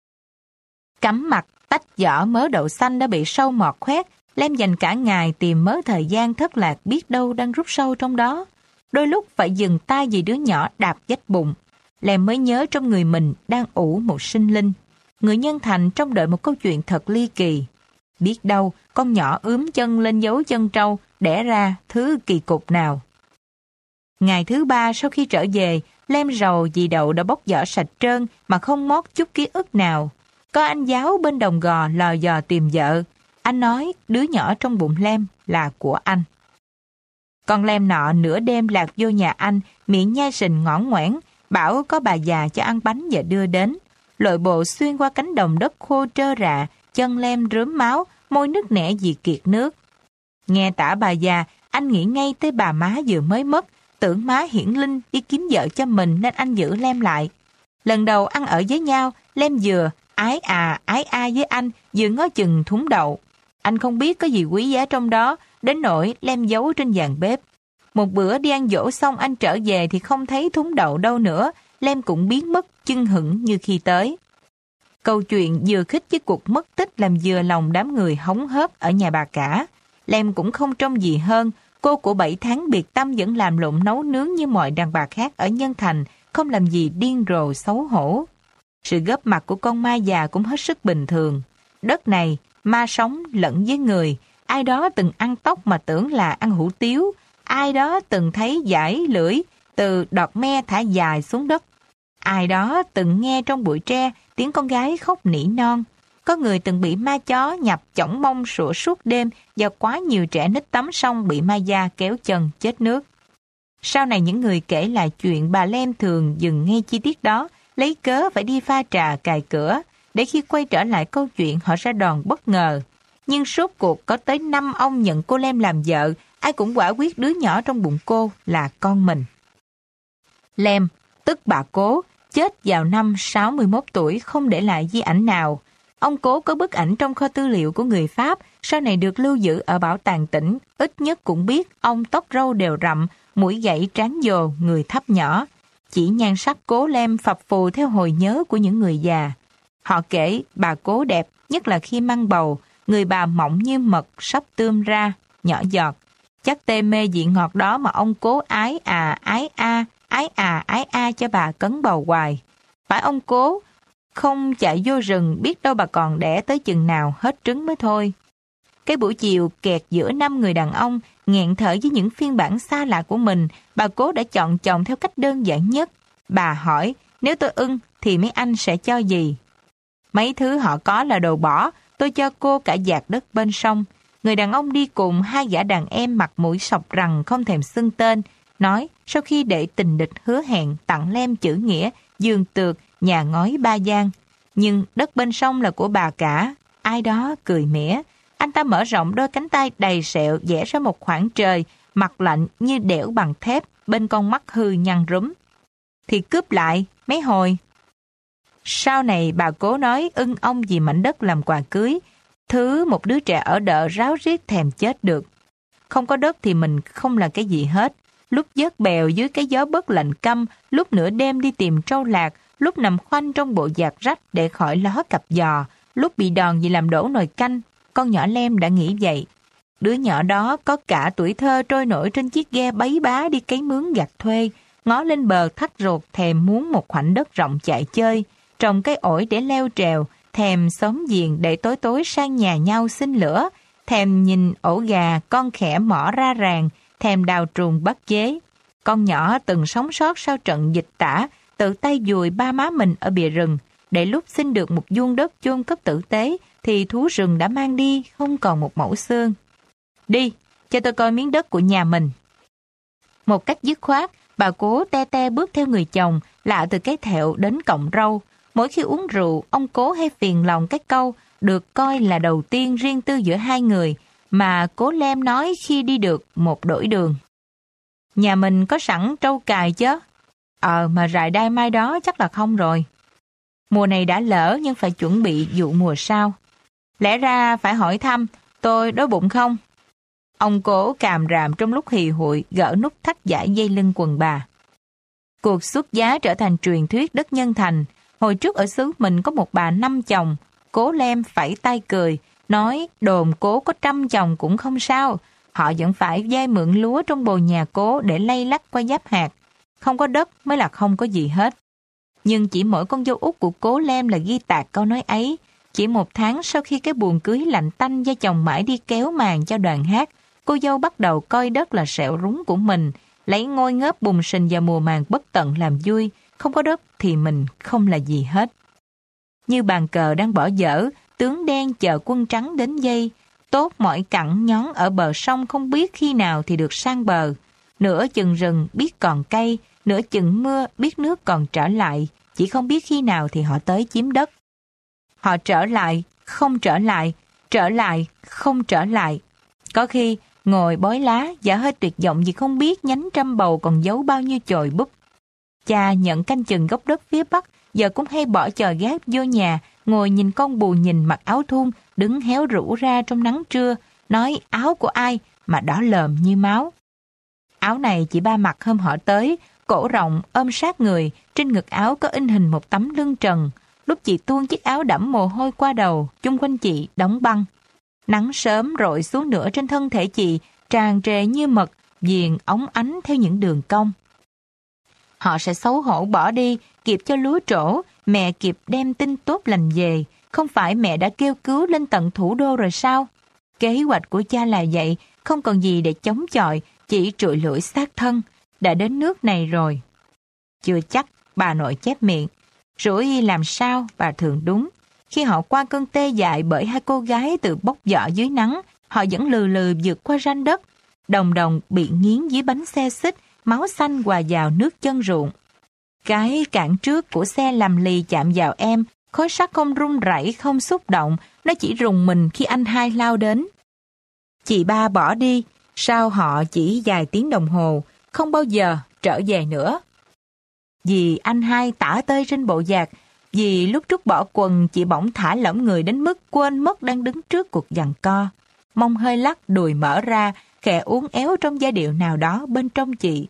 Cắm mặt, tách vỏ mớ đậu xanh đã bị sâu mọt khoét, Lem dành cả ngày tìm mớ thời gian thất lạc biết đâu đang rút sâu trong đó. Đôi lúc phải dừng tay vì đứa nhỏ đạp vách bụng. Lem mới nhớ trong người mình đang ủ một sinh linh. Người Nhân Thành trông đợi một câu chuyện thật ly kỳ. Biết đâu con nhỏ ướm chân lên dấu chân trâu, đẻ ra thứ kỳ cục nào. Ngày thứ ba sau khi trở về, Lem rầu vì đậu đã bóc vỏ sạch trơn mà không mót chút ký ức nào. Có anh giáo bên đồng gò lò dò tìm vợ. Anh nói đứa nhỏ trong bụng Lem là của anh. Con Lem nọ nửa đêm lạc vô nhà anh, miệng nhai sình ngõn ngoẻn, bảo có bà già cho ăn bánh và đưa đến. Lội bộ xuyên qua cánh đồng đất khô trơ rạ, chân Lem rớm máu, môi nứt nẻ vì kiệt nước. Nghe tả bà già, anh nghĩ ngay tới bà má vừa mới mất, tưởng má hiển linh đi kiếm vợ cho mình nên anh giữ Lem lại. Lần đầu ăn ở với nhau, Lem vừa ái à ái a với anh, vừa ngó chừng thúng đậu. Anh không biết có gì quý giá trong đó, đến nỗi Lem giấu trên giàn bếp. Một bữa đi ăn dỗ xong anh trở về thì không thấy thúng đậu đâu nữa, Lem cũng biến mất chưng hửng như khi tới. Câu chuyện vừa khích với cuộc mất tích làm vừa lòng đám người hóng hớt ở nhà bà cả. Lem cũng không trông gì hơn, cô của bảy tháng biệt tâm vẫn làm lụng nấu nướng như mọi đàn bà khác ở Nhân Thành, không làm gì điên rồ xấu hổ. Sự góp mặt của con ma già cũng hết sức bình thường. Đất này, ma sống lẫn với người, ai đó từng ăn tóc mà tưởng là ăn hủ tiếu, ai đó từng thấy dải lưỡi từ đọt me thả dài xuống đất. Ai đó từng nghe trong bụi tre tiếng con gái khóc nỉ non. Có người từng bị ma chó nhập chỏng mông sủa suốt đêm do quá nhiều trẻ nít tắm xong bị ma da kéo chân chết nước. Sau này những người kể lại chuyện bà Lem thường dừng ngay chi tiết đó, lấy cớ phải đi pha trà cài cửa, để khi quay trở lại câu chuyện họ ra đòn bất ngờ. Nhưng rốt cuộc có tới năm ông nhận cô Lem làm vợ, ai cũng quả quyết đứa nhỏ trong bụng cô là con mình. Lem, tức bà Cố, chết vào năm sáu mươi mốt tuổi không để lại di ảnh nào. Ông Cố có bức ảnh trong kho tư liệu của người Pháp, sau này được lưu giữ ở bảo tàng tỉnh, ít nhất cũng biết ông tóc râu đều rậm, mũi gãy trán dồ, người thấp nhỏ. Chỉ nhan sắc Cố Lem phập phù theo hồi nhớ của những người già. Họ kể bà Cố đẹp, nhất là khi mang bầu, người bà mỏng như mật sắp tươm ra, nhỏ giọt. Chắc tê mê vị ngọt đó mà ông Cố ái à ái a, ái à ái a cho bà cấn bầu hoài. Phải ông Cố không chạy vô rừng biết đâu bà còn đẻ tới chừng nào hết trứng mới thôi. Cái buổi chiều kẹt giữa năm người đàn ông, nghẹn thở với những phiên bản xa lạ của mình, bà Cố đã chọn chồng theo cách đơn giản nhất. Bà hỏi, nếu tôi ưng thì mấy anh sẽ cho gì? Mấy thứ họ có là đồ bỏ, tôi cho cô cả dạt đất bên sông. Người đàn ông đi cùng hai gã đàn em mặt mũi sọc rằng không thèm xưng tên, nói sau khi đệ tình địch hứa hẹn tặng Lem chữ nghĩa, giường tược, nhà ngói ba gian. Nhưng đất bên sông là của bà cả. Ai đó cười mỉa. Anh ta mở rộng đôi cánh tay đầy sẹo vẽ ra một khoảng trời, mặt lạnh như đẽo bằng thép, bên con mắt hư nhăn rúm. Thì cướp lại, mấy hồi. Sau này bà Cố nói ưng ông vì mảnh đất làm quà cưới, thứ một đứa trẻ ở đợ ráo riết thèm chết được. Không có đất thì mình không là cái gì hết. Lúc vớt bèo dưới cái gió bớt lạnh căm, lúc nửa đêm đi tìm trâu lạc, lúc nằm khoanh trong bộ giạc rách để khỏi ló cặp giò, lúc bị đòn vì làm đổ nồi canh, con nhỏ Lem đã nghĩ vậy. Đứa nhỏ đó có cả tuổi thơ trôi nổi trên chiếc ghe bấy bá đi cấy mướn gặt thuê, ngó lên bờ thắt ruột thèm muốn một khoảnh đất rộng chạy chơi, trồng cây ổi để leo trèo, thèm xóm giềng để tối tối sang nhà nhau xin lửa, thèm nhìn ổ gà con khẽ mỏ ra ràng, thèm đào truồng bắt dế. Con nhỏ từng sống sót sau trận dịch tả, tự tay dùi ba má mình ở bìa rừng, để lúc xin được một vuông đất chôn cất tử tế, thì thú rừng đã mang đi không còn một mẩu xương. Đi, cho tôi coi miếng đất của nhà mình. Một cách dứt khoát, bà Cố te te bước theo người chồng, lạ từ cái thẹo đến cọng râu. Mỗi khi uống rượu, ông Cố hay phiền lòng cái câu được coi là đầu tiên riêng tư giữa hai người, mà Cố Lem nói khi đi được một đổi đường. Nhà mình có sẵn trâu cài chứ? Ờ, mà rại đai mai đó chắc là không rồi. Mùa này đã lỡ nhưng phải chuẩn bị vụ mùa sau. Lẽ ra phải hỏi thăm, tôi đói bụng không? Ông Cố càm ràm trong lúc hì hụi gỡ nút thắt giải dây lưng quần bà. Cuộc xuất giá trở thành truyền thuyết đất Nhân Thành. Hồi trước ở xứ mình có một bà năm chồng. Cố Lem phẩy tay cười, nói đồn Cố có trăm chồng cũng không sao. Họ vẫn phải vay mượn lúa trong bồ nhà Cố để lay lắc qua giáp hạt. Không có đất mới là không có gì hết. Nhưng chỉ mỗi con dâu út của Cố Lem là ghi tạc câu nói ấy. Chỉ một tháng sau khi cái buồng cưới lạnh tanh do chồng mãi đi kéo màn cho đoàn hát, cô dâu bắt đầu coi đất là sẹo rúng của mình, lấy ngôi ngớp bùng sình vào mùa màng bất tận làm vui. Không có đất thì mình không là gì hết. Như bàn cờ đang bỏ dở, tướng đen chờ quân trắng đến dây. Tốt mọi cặn nhón ở bờ sông không biết khi nào thì được sang bờ. Nửa chừng rừng biết còn cây, nửa chừng mưa biết nước còn trở lại. Chỉ không biết khi nào thì họ tới chiếm đất. Họ trở lại, không trở lại, trở lại, không trở lại. Có khi ngồi bói lá, giả hơi tuyệt vọng vì không biết nhánh trăm bầu còn giấu bao nhiêu chồi búp. Cha nhận canh chừng góc đất phía bắc, giờ cũng hay bỏ chòi gác vô nhà, ngồi nhìn con bù nhìn mặc áo thun, đứng héo rũ ra trong nắng trưa, nói áo của ai mà đỏ lờm như máu. Áo này chị ba mặc hôm họ tới, cổ rộng, ôm sát người, trên ngực áo có in hình một tấm lưng trần. Lúc chị tuôn chiếc áo đẫm mồ hôi qua đầu, chung quanh chị đóng băng. Nắng sớm rọi xuống nửa trên thân thể chị, tràn trề như mật, viền óng ánh theo những đường cong. Họ sẽ xấu hổ bỏ đi, kịp cho lúa trổ, mẹ kịp đem tin tốt lành về. Không phải mẹ đã kêu cứu lên tận thủ đô rồi sao? Kế hoạch của cha là vậy, không còn gì để chống chọi, chỉ trụi lưỡi xác thân. Đã đến nước này rồi. Chưa chắc, bà nội chép miệng. Rủi làm sao, bà thường đúng. Khi họ qua cơn tê dại bởi hai cô gái từ bốc vỏ dưới nắng, họ vẫn lừ lừ vượt qua ranh đất. Đồng đồng bị nghiến dưới bánh xe xích, máu xanh hòa vào nước chân ruộng. Cái cản trước của xe làm lì chạm vào em, khối sắt không rung rẩy, không xúc động, nó chỉ rùng mình khi anh hai lao đến. Chị ba bỏ đi, sau họ chỉ vài tiếng đồng hồ, không bao giờ trở về nữa. Vì anh hai tả tơi trên bộ giạc, vì lúc trút bỏ quần chị bỗng thả lỏng người đến mức quên mất đang đứng trước cuộc giằng co. Mông hơi lắc, đùi mở ra, khẽ uốn éo trong giai điệu nào đó bên trong chị.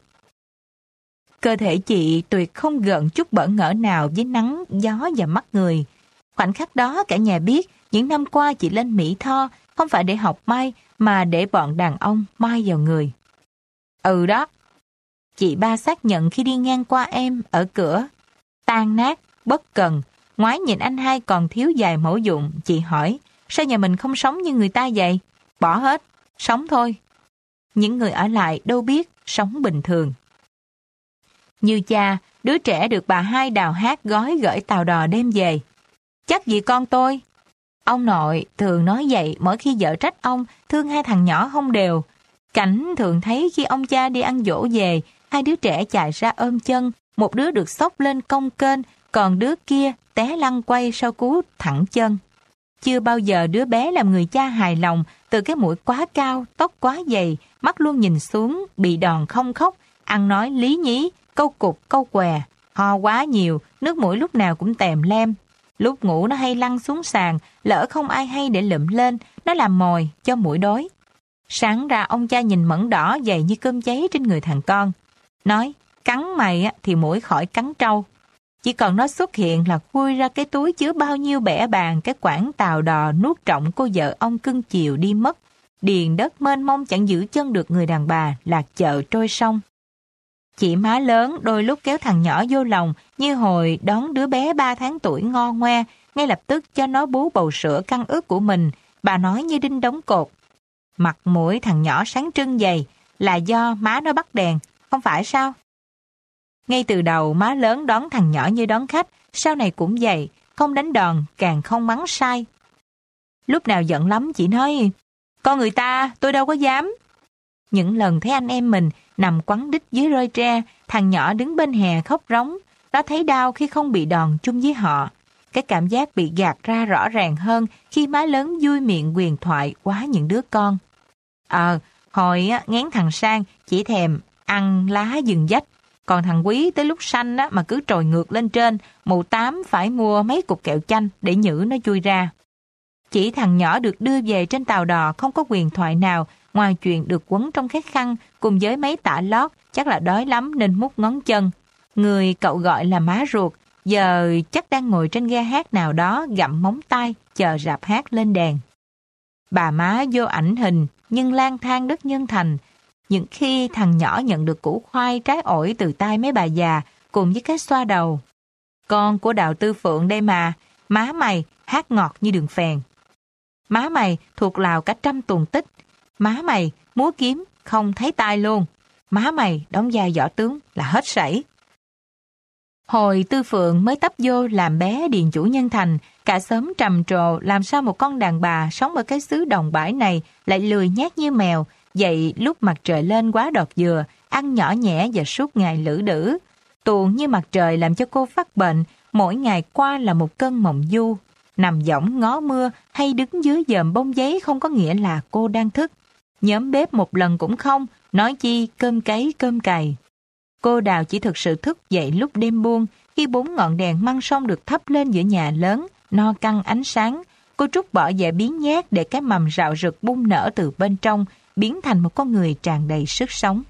Cơ thể chị tuyệt không gợn chút bỡ ngỡ nào với nắng, gió và mắt người. Khoảnh khắc đó cả nhà biết những năm qua chị lên Mỹ Tho không phải để học may mà để bọn đàn ông mai vào người. Ừ đó. Chị ba xác nhận khi đi ngang qua em ở cửa. Tan nát, bất cần. Ngoái nhìn anh hai còn thiếu vài mẫu dụng, chị hỏi, sao nhà mình không sống như người ta vậy? Bỏ hết, sống thôi. Những người ở lại đâu biết sống bình thường. Như cha, đứa trẻ được bà hai đào hát gói gửi tàu đò đem về. Chắc gì con tôi. Ông nội thường nói vậy mỗi khi vợ trách ông thương hai thằng nhỏ không đều. Cảnh thường thấy khi ông cha đi ăn dỗ về, hai đứa trẻ chạy ra ôm chân, một đứa được xốc lên cong kênh, còn đứa kia té lăn quay sau cú thẳng chân. Chưa bao giờ đứa bé làm người cha hài lòng, từ cái mũi quá cao, tóc quá dày, mắt luôn nhìn xuống, bị đòn không khóc, ăn nói lý nhí, câu cục, câu què, ho quá nhiều, nước mũi lúc nào cũng tèm lem. Lúc ngủ nó hay lăn xuống sàn, lỡ không ai hay để lụm lên, nó làm mồi cho muỗi đói. Sáng ra ông cha nhìn mẫn đỏ dày như cơm cháy trên người thằng con. Nói, cắn mày thì muỗi khỏi cắn trâu. Chỉ cần nó xuất hiện là khui ra cái túi chứa bao nhiêu bẻ bàn, cái quảng tàu đò nuốt trọng cô vợ ông cưng chiều đi mất. Điền đất mênh mông chẳng giữ chân được người đàn bà, lạc chợ trôi sông. Chị má lớn đôi lúc kéo thằng nhỏ vô lòng như hồi đón đứa bé ba tháng tuổi ngo ngoe, ngay lập tức cho nó bú bầu sữa căng ướt của mình. Bà nói như đinh đóng cột. Mặt mũi thằng nhỏ sáng trưng vậy là do má nó bắt đèn, không phải sao? Ngay từ đầu má lớn đón thằng nhỏ như đón khách, sau này cũng vậy, không đánh đòn, càng không mắng sai. Lúc nào giận lắm chỉ nói, con người ta, tôi đâu có dám. Những lần thấy anh em mình nằm quắn đít dưới roi tre, thằng nhỏ đứng bên hè khóc rống, nó thấy đau khi không bị đòn chung với họ. Cái cảm giác bị gạt ra rõ ràng hơn khi má lớn vui miệng huyền thoại quá những đứa con. Ờ, hồi á, ngán thằng Sang chỉ thèm ăn lá rừng dách, còn thằng Quý tới lúc sanh á, mà cứ trồi ngược lên trên, mụ Tám phải mua mấy cục kẹo chanh để nhử nó chui ra. Chỉ thằng nhỏ được đưa về trên tàu đò không có huyền thoại nào ngoài chuyện được quấn trong cái khăn cùng với mấy tả lót, chắc là đói lắm nên mút ngón chân. Người cậu gọi là má ruột, giờ chắc đang ngồi trên ghe hát nào đó gặm móng tay, chờ rạp hát lên đèn. Bà má vô ảnh hình, nhưng lang thang đất Nhân Thành. Những khi thằng nhỏ nhận được củ khoai trái ổi từ tay mấy bà già, cùng với cái xoa đầu. Con của Đào Tư Phượng đây mà, má mày hát ngọt như đường phèn. Má mày thuộc lào cả trăm tuần tích. Má mày múa kiếm không thấy tai luôn. Má mày đóng vai võ tướng là hết sảy. Hồi Tư Phượng mới tấp vô làm bé điền chủ Nhân Thành, cả xóm trầm trồ làm sao một con đàn bà sống ở cái xứ đồng bãi này lại lười nhác như mèo, vậy lúc mặt trời lên quá đọt dừa, ăn nhỏ nhẹ và suốt ngày lử đử. Tuồng như mặt trời làm cho cô phát bệnh, mỗi ngày qua là một cơn mộng du. Nằm võng ngó mưa hay đứng dưới giòm bông giấy không có nghĩa là cô đang thức. Nhóm bếp một lần cũng không, nói chi cơm cấy cơm cày. Cô Đào chỉ thực sự thức dậy lúc đêm buông, khi bốn ngọn đèn măng sông được thắp lên giữa nhà lớn, no căng ánh sáng. Cô trút bỏ vẻ biếng nhác để cái mầm rạo rực bung nở từ bên trong, biến thành một con người tràn đầy sức sống.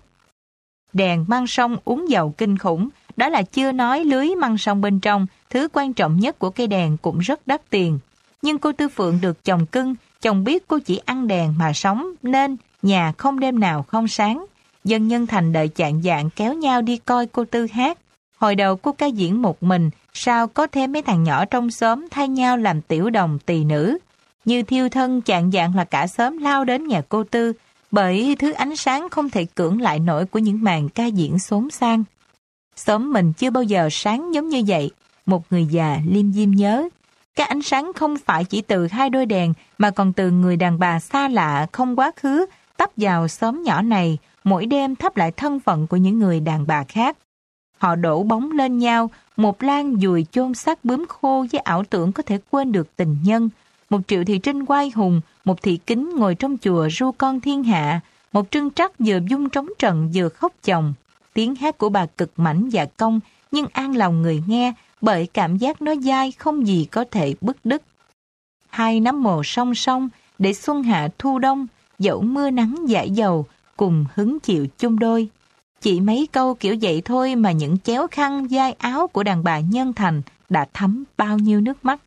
Đèn măng sông uống dầu kinh khủng, đó là chưa nói lưới măng sông bên trong, thứ quan trọng nhất của cây đèn cũng rất đắt tiền. Nhưng cô Tư Phượng được chồng cưng, chồng biết cô chỉ ăn đèn mà sống, nên nhà không đêm nào không sáng. Dân Nhân Thành đợi chạng vạng kéo nhau đi coi cô Tư hát. Hồi đầu cô ca diễn một mình, sao có thêm mấy thằng nhỏ trong xóm thay nhau làm tiểu đồng tỳ nữ. Như thiêu thân chạng vạng là cả xóm lao đến nhà cô Tư, bởi thứ ánh sáng không thể cưỡng lại nổi của những màn ca diễn xốn sang. Xóm mình chưa bao giờ sáng giống như vậy, một người già liêm diêm nhớ. Cái ánh sáng không phải chỉ từ hai đôi đèn mà còn từ người đàn bà xa lạ không quá khứ tấp vào xóm nhỏ này, mỗi đêm thắp lại thân phận của những người đàn bà khác. Họ đổ bóng lên nhau, một lan dùi chôn xác bướm khô với ảo tưởng có thể quên được tình nhân. Một Triệu Thị Trinh oai hùng, một Thị Kính ngồi trong chùa ru con thiên hạ, một Trưng Trắc vừa dung trống trận vừa khóc chồng. Tiếng hát của bà cực mãnh và công, nhưng an lòng người nghe bởi cảm giác nó dai không gì có thể bứt đứt. Hai nắm mồ song song để xuân hạ thu đông, dẫu mưa nắng dãi dầu, cùng hứng chịu chung đôi. Chỉ mấy câu kiểu vậy thôi mà những chéo khăn vai áo của đàn bà Nhân Thành đã thấm bao nhiêu nước mắt.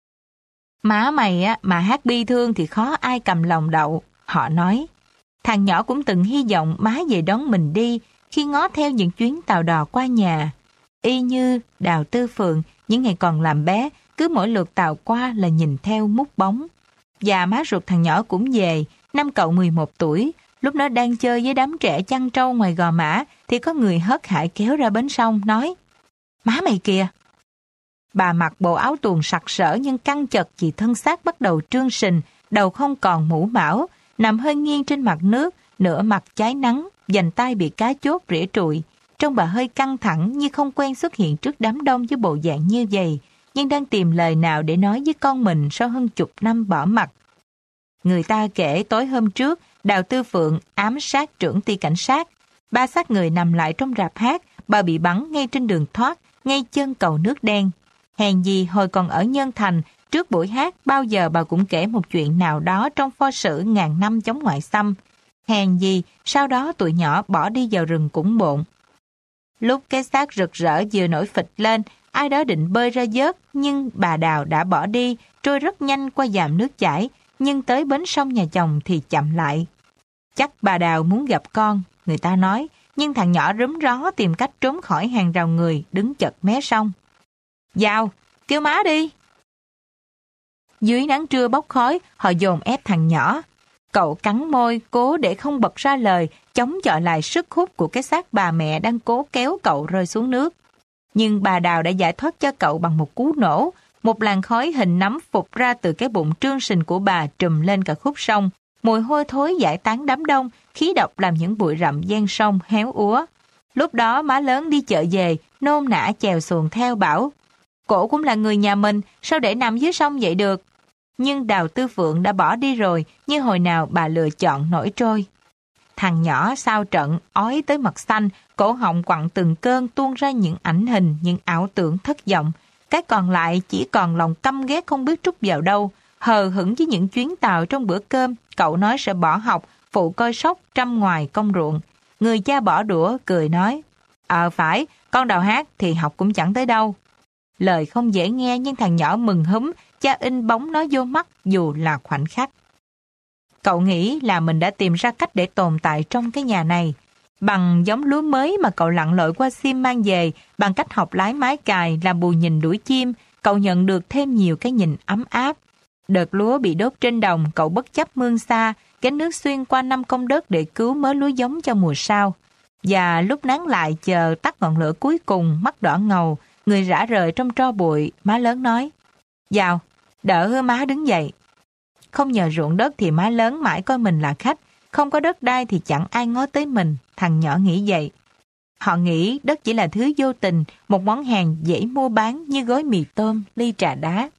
Má mày á mà hát bi thương thì khó ai cầm lòng đậu, họ nói. Thằng nhỏ cũng từng hy vọng má về đón mình đi khi ngó theo những chuyến tàu đò qua nhà. Y như Đào Tư Phượng những ngày còn làm bé, cứ mỗi lượt tàu qua là nhìn theo mút bóng. Và má ruột thằng nhỏ cũng về, năm cậu mười một tuổi, lúc nó đang chơi với đám trẻ chăn trâu ngoài Gò Mã thì có người hớt hải kéo ra bến sông nói: "Má mày kìa!" Bà mặc bộ áo tuồng sặc sỡ nhưng căng chật vì thân xác bắt đầu trương sình, đầu không còn mũ mão, nằm hơi nghiêng trên mặt nước, nửa mặt cháy nắng, vành tay bị cá chốt rỉa trụi. Trông bà hơi căng thẳng như không quen xuất hiện trước đám đông với bộ dạng như vậy, nhưng đang tìm lời nào để nói với con mình sau hơn chục năm bỏ mặt. Người ta kể tối hôm trước, Đào Tư Phượng ám sát trưởng ty cảnh sát. Ba xác người nằm lại trong rạp hát, bà bị bắn ngay trên đường thoát, ngay chân cầu nước đen. Hèn gì hồi còn ở Nhân Thành, trước buổi hát bao giờ bà cũng kể một chuyện nào đó trong pho sử ngàn năm chống ngoại xâm. Hèn gì sau đó tụi nhỏ bỏ đi vào rừng Cũng Bộn. Lúc cái xác rực rỡ vừa nổi phịch lên, ai đó định bơi ra vớt, nhưng bà Đào đã bỏ đi, trôi rất nhanh qua dàm nước chảy, nhưng tới bến sông nhà chồng thì chậm lại. Chắc bà Đào muốn gặp con, người ta nói, nhưng thằng nhỏ rúm ró tìm cách trốn khỏi hàng rào người đứng chật mé sông. "Vào, kêu má đi!" Dưới nắng trưa bốc khói, họ dồn ép thằng nhỏ. Cậu cắn môi, cố để không bật ra lời, chống chọi lại sức hút của cái xác bà mẹ đang cố kéo cậu rơi xuống nước. Nhưng bà Đào đã giải thoát cho cậu bằng một cú nổ. Một làn khói hình nấm phụt ra từ cái bụng trương sình của bà trùm lên cả khúc sông. Mùi hôi thối giải tán đám đông, khí độc làm những bụi rậm gian sông héo úa. Lúc đó má lớn đi chợ về, nôn nã chèo xuồng theo bảo: "Cổ cũng là người nhà mình, sao để nằm dưới sông vậy được?" Nhưng Đào Tư Phượng đã bỏ đi rồi, như hồi nào bà lựa chọn nổi trôi. Thằng nhỏ sau trận, ói tới mặt xanh, cổ họng quặn từng cơn tuôn ra những ảnh hình, những ảo tưởng thất vọng. Cái còn lại chỉ còn lòng căm ghét không biết trút vào đâu. Hờ hững với những chuyến tàu trong bữa cơm, cậu nói sẽ bỏ học, phụ coi sóc trăm ngoài công ruộng. Người cha bỏ đũa, cười nói: "Ờ phải, con Đào hát thì học cũng chẳng tới đâu." Lời không dễ nghe nhưng thằng nhỏ mừng húm, cha in bóng nó vô mắt dù là khoảnh khắc. Cậu nghĩ là mình đã tìm ra cách để tồn tại trong cái nhà này. Bằng giống lúa mới mà cậu lặn lội qua xiêm mang về, bằng cách học lái mái cài, làm bù nhìn đuổi chim, cậu nhận được thêm nhiều cái nhìn ấm áp. Đợt lúa bị đốt trên đồng, cậu bất chấp mương xa, gánh nước xuyên qua năm công đất để cứu mớ lúa giống cho mùa sau. Và lúc nắng lại chờ tắt ngọn lửa cuối cùng, mắt đỏ ngầu, người rã rời trong tro bụi, má lớn nói: "Vào, đỡ má đứng dậy." Không nhờ ruộng đất thì má lớn mãi coi mình là khách, không có đất đai thì chẳng ai ngó tới mình, thằng nhỏ nghĩ vậy. Họ nghĩ đất chỉ là thứ vô tình, một món hàng dễ mua bán như gói mì tôm, ly trà đá.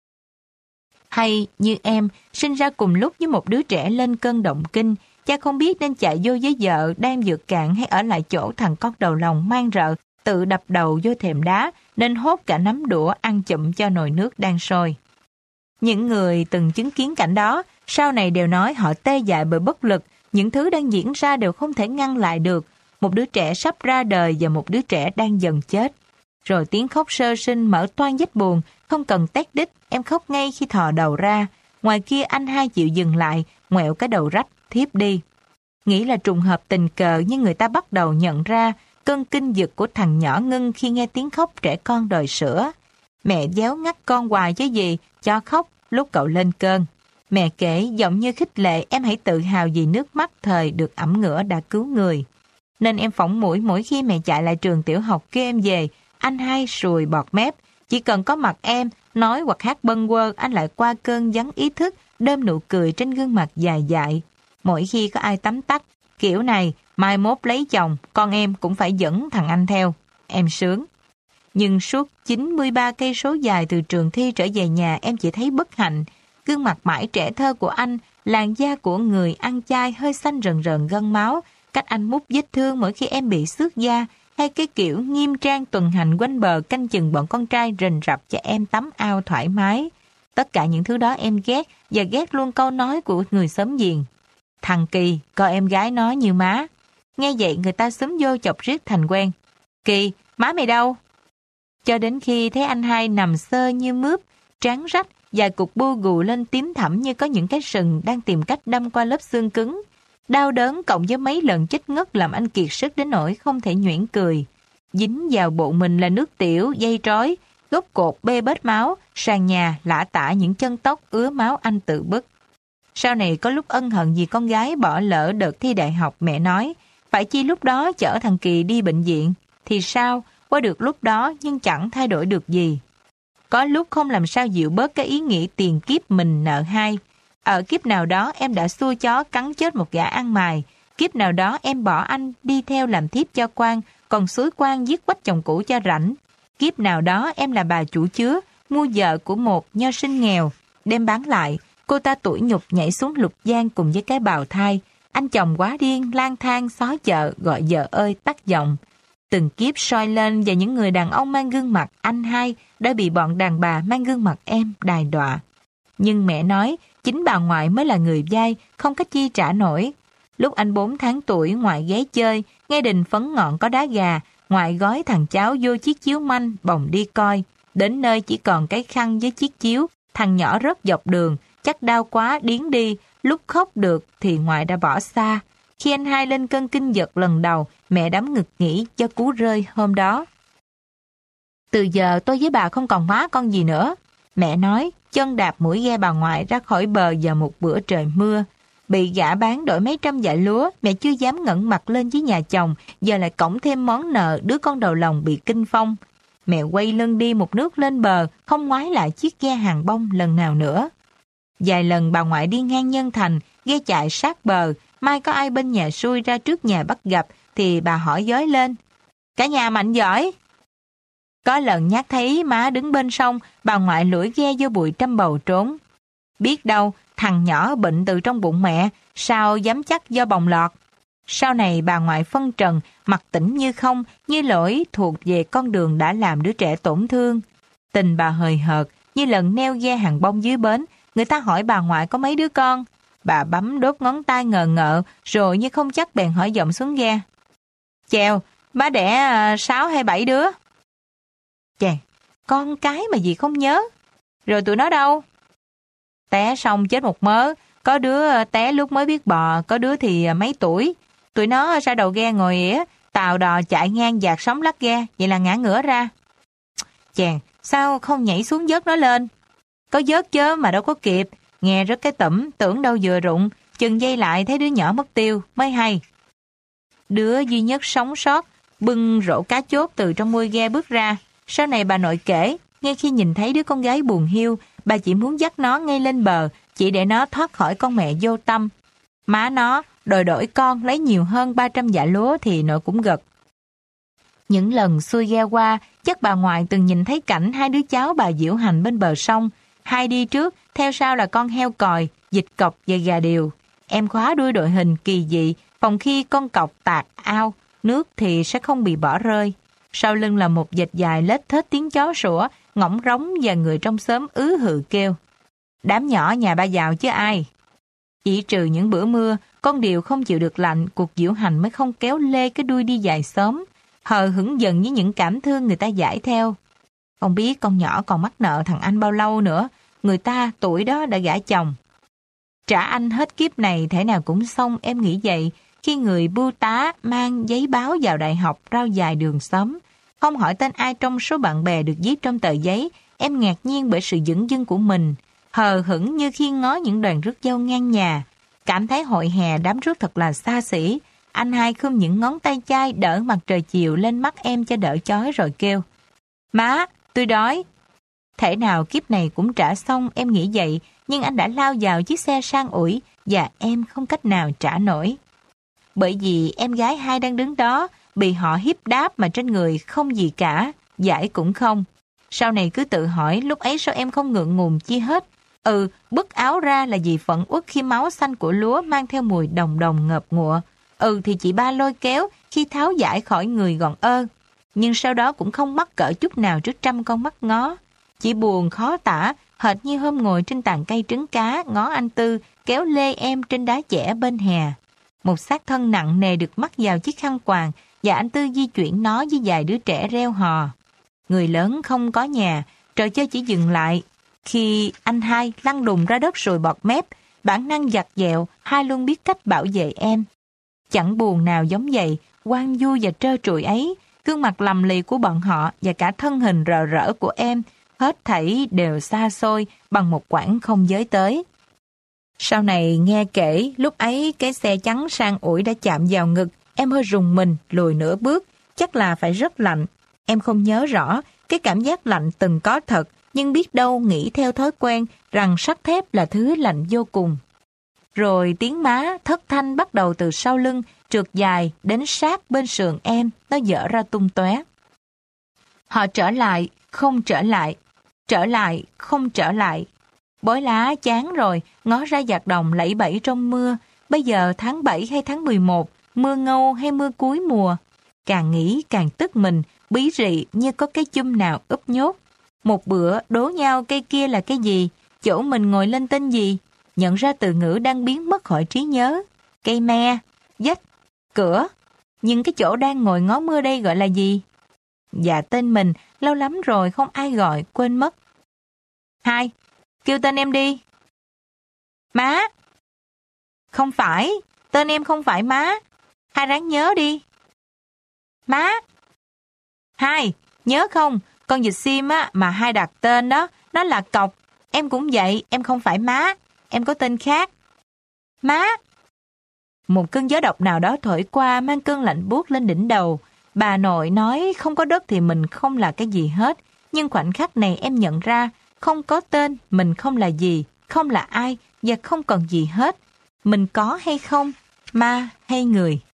Hay như em, sinh ra cùng lúc với một đứa trẻ lên cơn động kinh, cha không biết nên chạy vô với vợ đang vượt cạn hay ở lại chỗ thằng con đầu lòng mang rợ, tự đập đầu vô thềm đá, nên hốt cả nắm đũa ăn chụm cho nồi nước đang sôi. Những người từng chứng kiến cảnh đó, sau này đều nói họ tê dại bởi bất lực, những thứ đang diễn ra đều không thể ngăn lại được. Một đứa trẻ sắp ra đời và một đứa trẻ đang dần chết. Rồi tiếng khóc sơ sinh mở toang vết buồn, không cần tét đích, em khóc ngay khi thò đầu ra. Ngoài kia anh hai chịu dừng lại, ngoẹo cái đầu rách, thiếp đi. Nghĩ là trùng hợp tình cờ nhưng người ta bắt đầu nhận ra cơn kinh giật của thằng nhỏ Ngân khi nghe tiếng khóc trẻ con đòi sữa. Mẹ déo ngắt con hoài chứ gì, cho khóc lúc cậu lên cơn. Mẹ kể giọng như khích lệ em hãy tự hào vì nước mắt thời được ẩm ngửa đã cứu người. Nên em phỏng mũi mỗi khi mẹ chạy lại trường tiểu học kêu em về, anh hai sùi bọt mép. Chỉ cần có mặt em, nói hoặc hát bâng quơ, anh lại qua cơn vắng ý thức, đơm nụ cười trên gương mặt dài dại. Mỗi khi có ai tắm tắt, kiểu này, mai mốt lấy chồng, con em cũng phải dẫn thằng anh theo. Em sướng. Nhưng suốt chín mươi ba cây số dài từ trường thi trở về nhà em chỉ thấy bất hạnh. Gương mặt mãi trẻ thơ của anh, làn da của người ăn chay hơi xanh rần rần gân máu, cách anh mút vết thương mỗi khi em bị xước da, hay cái kiểu nghiêm trang tuần hành quanh bờ canh chừng bọn con trai rình rập cho em tắm ao thoải mái. Tất cả những thứ đó em ghét, và ghét luôn câu nói của người xóm giềng: "Thằng Kỳ, coi em gái nó như má." Nghe vậy người ta xúm vô chọc riết thành quen: "Kỳ, má mày đâu?" Cho đến khi thấy anh hai nằm xơ như mướp, trán rách, vài cục bu gù lên tím thẳm như có những cái sừng đang tìm cách đâm qua lớp xương cứng. Đau đớn cộng với mấy lần chết ngất làm anh kiệt sức đến nỗi không thể nhoẻn cười. Dính vào bộ mình là nước tiểu, dây trói, gốc cột bê bết máu, sàn nhà lả tả những chân tóc ứa máu anh tự bứt. Sau này có lúc ân hận vì con gái bỏ lỡ đợt thi đại học, mẹ nói, phải chi lúc đó chở thằng Kỳ đi bệnh viện. Thì sao, qua được lúc đó nhưng chẳng thay đổi được gì. Có lúc không làm sao dịu bớt cái ý nghĩ tiền kiếp mình nợ hai. Ở kiếp nào đó em đã xua chó cắn chết một gã ăn mày. Kiếp nào đó em bỏ anh đi theo làm thiếp cho quan, còn xúi quan giết quách chồng cũ cho rảnh. Kiếp nào đó em là bà chủ chứa, mua vợ của một nho sinh nghèo. Đem bán lại, cô ta tủi nhục nhảy xuống lục giang cùng với cái bào thai. Anh chồng quá điên, lang thang, xó chợ, gọi vợ ơi tắt giọng. Từng kiếp soi lên và những người đàn ông mang gương mặt anh hai đã bị bọn đàn bà mang gương mặt em đài đọa. Nhưng mẹ nói, chính bà ngoại mới là người vay, không có chi trả nổi. Lúc anh bốn tháng tuổi, ngoại ghé chơi, nghe đình phấn ngọn có đá gà, ngoại gói thằng cháu vô chiếc chiếu manh, bồng đi coi. Đến nơi chỉ còn cái khăn với chiếc chiếu, thằng nhỏ rớt dọc đường, chắc đau quá điếng đi, lúc khóc được thì ngoại đã bỏ xa. Khi anh hai lên cơn kinh giật lần đầu, mẹ đấm ngực nghĩ cho cú rơi hôm đó. Từ giờ tôi với bà không còn má con gì nữa. Mẹ nói, chân đạp mũi ghe bà ngoại ra khỏi bờ vào một bữa trời mưa. Bị gã bán đổi mấy trăm dạ lúa, mẹ chưa dám ngẩng mặt lên với nhà chồng, giờ lại cõng thêm món nợ đứa con đầu lòng bị kinh phong. Mẹ quay lưng đi một nước lên bờ, không ngoái lại chiếc ghe hàng bông lần nào nữa. Vài lần bà ngoại đi ngang Nhân Thành, ghe chạy sát bờ, mai có ai bên nhà xuôi ra trước nhà bắt gặp, thì bà hỏi dối lên: "Cả nhà mạnh giỏi." Có lần nhát thấy má đứng bên sông, bà ngoại lủi ghe vô bụi trăm bầu trốn. Biết đâu, thằng nhỏ bệnh từ trong bụng mẹ, sao dám chắc do bồng lọt. Sau này bà ngoại phân trần, mặt tỉnh như không, như lỗi thuộc về con đường đã làm đứa trẻ tổn thương. Tình bà hời hợt, như lần neo ghe hàng bông dưới bến, người ta hỏi bà ngoại có mấy đứa con. Bà bấm đốt ngón tay ngờ ngợ, rồi như không chắc bèn hỏi giọng xuống ghe: "Chèo, má đẻ uh, sáu hay bảy đứa?" Chà, con cái mà dì không nhớ. "Rồi tụi nó đâu?" "Té xong chết một mớ, có đứa té lúc mới biết bò, có đứa thì mấy tuổi. Tụi nó ra đầu ghe ngồi ỉa, tàu đò chạy ngang dạt sóng lắc ghe, vậy là ngã ngửa ra." "Chàng, sao không nhảy xuống vớt nó lên?" "Có vớt chớ mà đâu có kịp, nghe rất cái tẩm, tưởng đâu vừa rụng, chừng dây lại thấy đứa nhỏ mất tiêu, mới hay." Đứa duy nhất sống sót, bưng rổ cá chốt từ trong mui ghe bước ra. Sau này bà nội kể, ngay khi nhìn thấy đứa con gái buồn hiu, bà chỉ muốn dắt nó ngay lên bờ, chỉ để nó thoát khỏi con mẹ vô tâm. Má nó đòi đổi con lấy nhiều hơn ba trăm dạ lúa thì nội cũng gật. Những lần xuôi ghe qua, chắc bà ngoại từng nhìn thấy cảnh hai đứa cháu bà diễu hành bên bờ sông. Hai đi trước, theo sau là con heo còi, vịt cọc và gà điều. Em khóa đuôi đội hình kỳ dị, phòng khi con cọc tạt ao, nước thì sẽ không bị bỏ rơi. Sau lưng là một vệt dài lết thết tiếng chó sủa, ngỗng rống và người trong xóm ứ hự kêu: "Đám nhỏ nhà ba giàu chứ ai." Chỉ trừ những bữa mưa, con điều không chịu được lạnh, cuộc diễu hành mới không kéo lê cái đuôi đi dài xóm, hờ hững dần với những cảm thương người ta giải theo. Không biết con nhỏ còn mắc nợ thằng anh bao lâu nữa, người ta tuổi đó đã gả chồng. Trả anh hết kiếp này thể nào cũng xong, em nghĩ vậy, khi người bưu tá mang giấy báo vào đại học rao dài đường xóm. Không hỏi tên ai trong số bạn bè được viết trong tờ giấy, em ngạc nhiên bởi sự dửng dưng của mình, hờ hững như khi ngó những đoàn rước dâu ngang nhà. Cảm thấy hội hè đám rước thật là xa xỉ. Anh hai khum những ngón tay chai đỡ mặt trời chiều lên mắt em cho đỡ chói rồi kêu: "Má, tôi đói." Thể nào kiếp này cũng trả xong, em nghĩ vậy, nhưng anh đã lao vào chiếc xe sang ủi và em không cách nào trả nổi. Bởi vì em gái hai đang đứng đó, bị họ hiếp đáp mà trên người không gì cả, giải cũng không. Sau này cứ tự hỏi lúc ấy sao em không ngượng ngùng chi hết. Ừ, bứt áo ra là vì phẫn uất khi máu xanh của lúa mang theo mùi đồng đồng ngợp ngụa. Ừ thì chị ba lôi kéo khi tháo giải khỏi người gọn ơ. Nhưng sau đó cũng không mắc cỡ chút nào trước trăm con mắt ngó. Chỉ buồn khó tả, hệt như hôm ngồi trên tàn cây trứng cá ngó anh Tư kéo lê em trên đá chẻ bên hè. Một xác thân nặng nề được mắc vào chiếc khăn quàng và anh Tư di chuyển nó với vài đứa trẻ reo hò. Người lớn không có nhà, trò chơi chỉ dừng lại khi anh hai lăn đùng ra đất rồi bọt mép. Bản năng giặt dẹo, hai luôn biết cách bảo vệ em. Chẳng buồn nào giống vậy, hoang vui và trơ trụi ấy, gương mặt lầm lì của bọn họ và cả thân hình rờ rỡ của em, hết thảy đều xa xôi bằng một quãng không giới tới. Sau này nghe kể, lúc ấy cái xe trắng sang ủi đã chạm vào ngực, em hơi rùng mình, lùi nửa bước, chắc là phải rất lạnh. Em không nhớ rõ, cái cảm giác lạnh từng có thật, nhưng biết đâu nghĩ theo thói quen rằng sắt thép là thứ lạnh vô cùng. Rồi tiếng má thất thanh bắt đầu từ sau lưng, trượt dài đến sát bên sườn em, nó dở ra tung tóe. Họ trở lại, không trở lại, trở lại, không trở lại. Bói lá chán rồi, ngó ra giạt đồng lẫy bẫy trong mưa. Bây giờ tháng bảy hay tháng mười một, mưa ngâu hay mưa cuối mùa. Càng nghĩ càng tức mình, bí rị như có cái chum nào úp nhốt. Một bữa đố nhau cây kia là cái gì, chỗ mình ngồi lên tên gì. Nhận ra từ ngữ đang biến mất khỏi trí nhớ. Cây me, dách, cửa. Nhưng cái chỗ đang ngồi ngó mưa đây gọi là gì? Dạ tên mình, lâu lắm rồi không ai gọi, quên mất. Hai, kêu tên em đi. Má. Không phải, tên em không phải má. Hai ráng nhớ đi. Má. Hai, nhớ không, con vịt sim á mà hai đặt tên đó, nó là Cọc. Em cũng vậy, em không phải má, em có tên khác. Má! Một cơn gió độc nào đó thổi qua mang cơn lạnh buốt lên đỉnh đầu. Bà nội nói không có đất thì mình không là cái gì hết. Nhưng khoảnh khắc này em nhận ra, không có tên, mình không là gì, không là ai và không còn gì hết. Mình có hay không, ma hay người?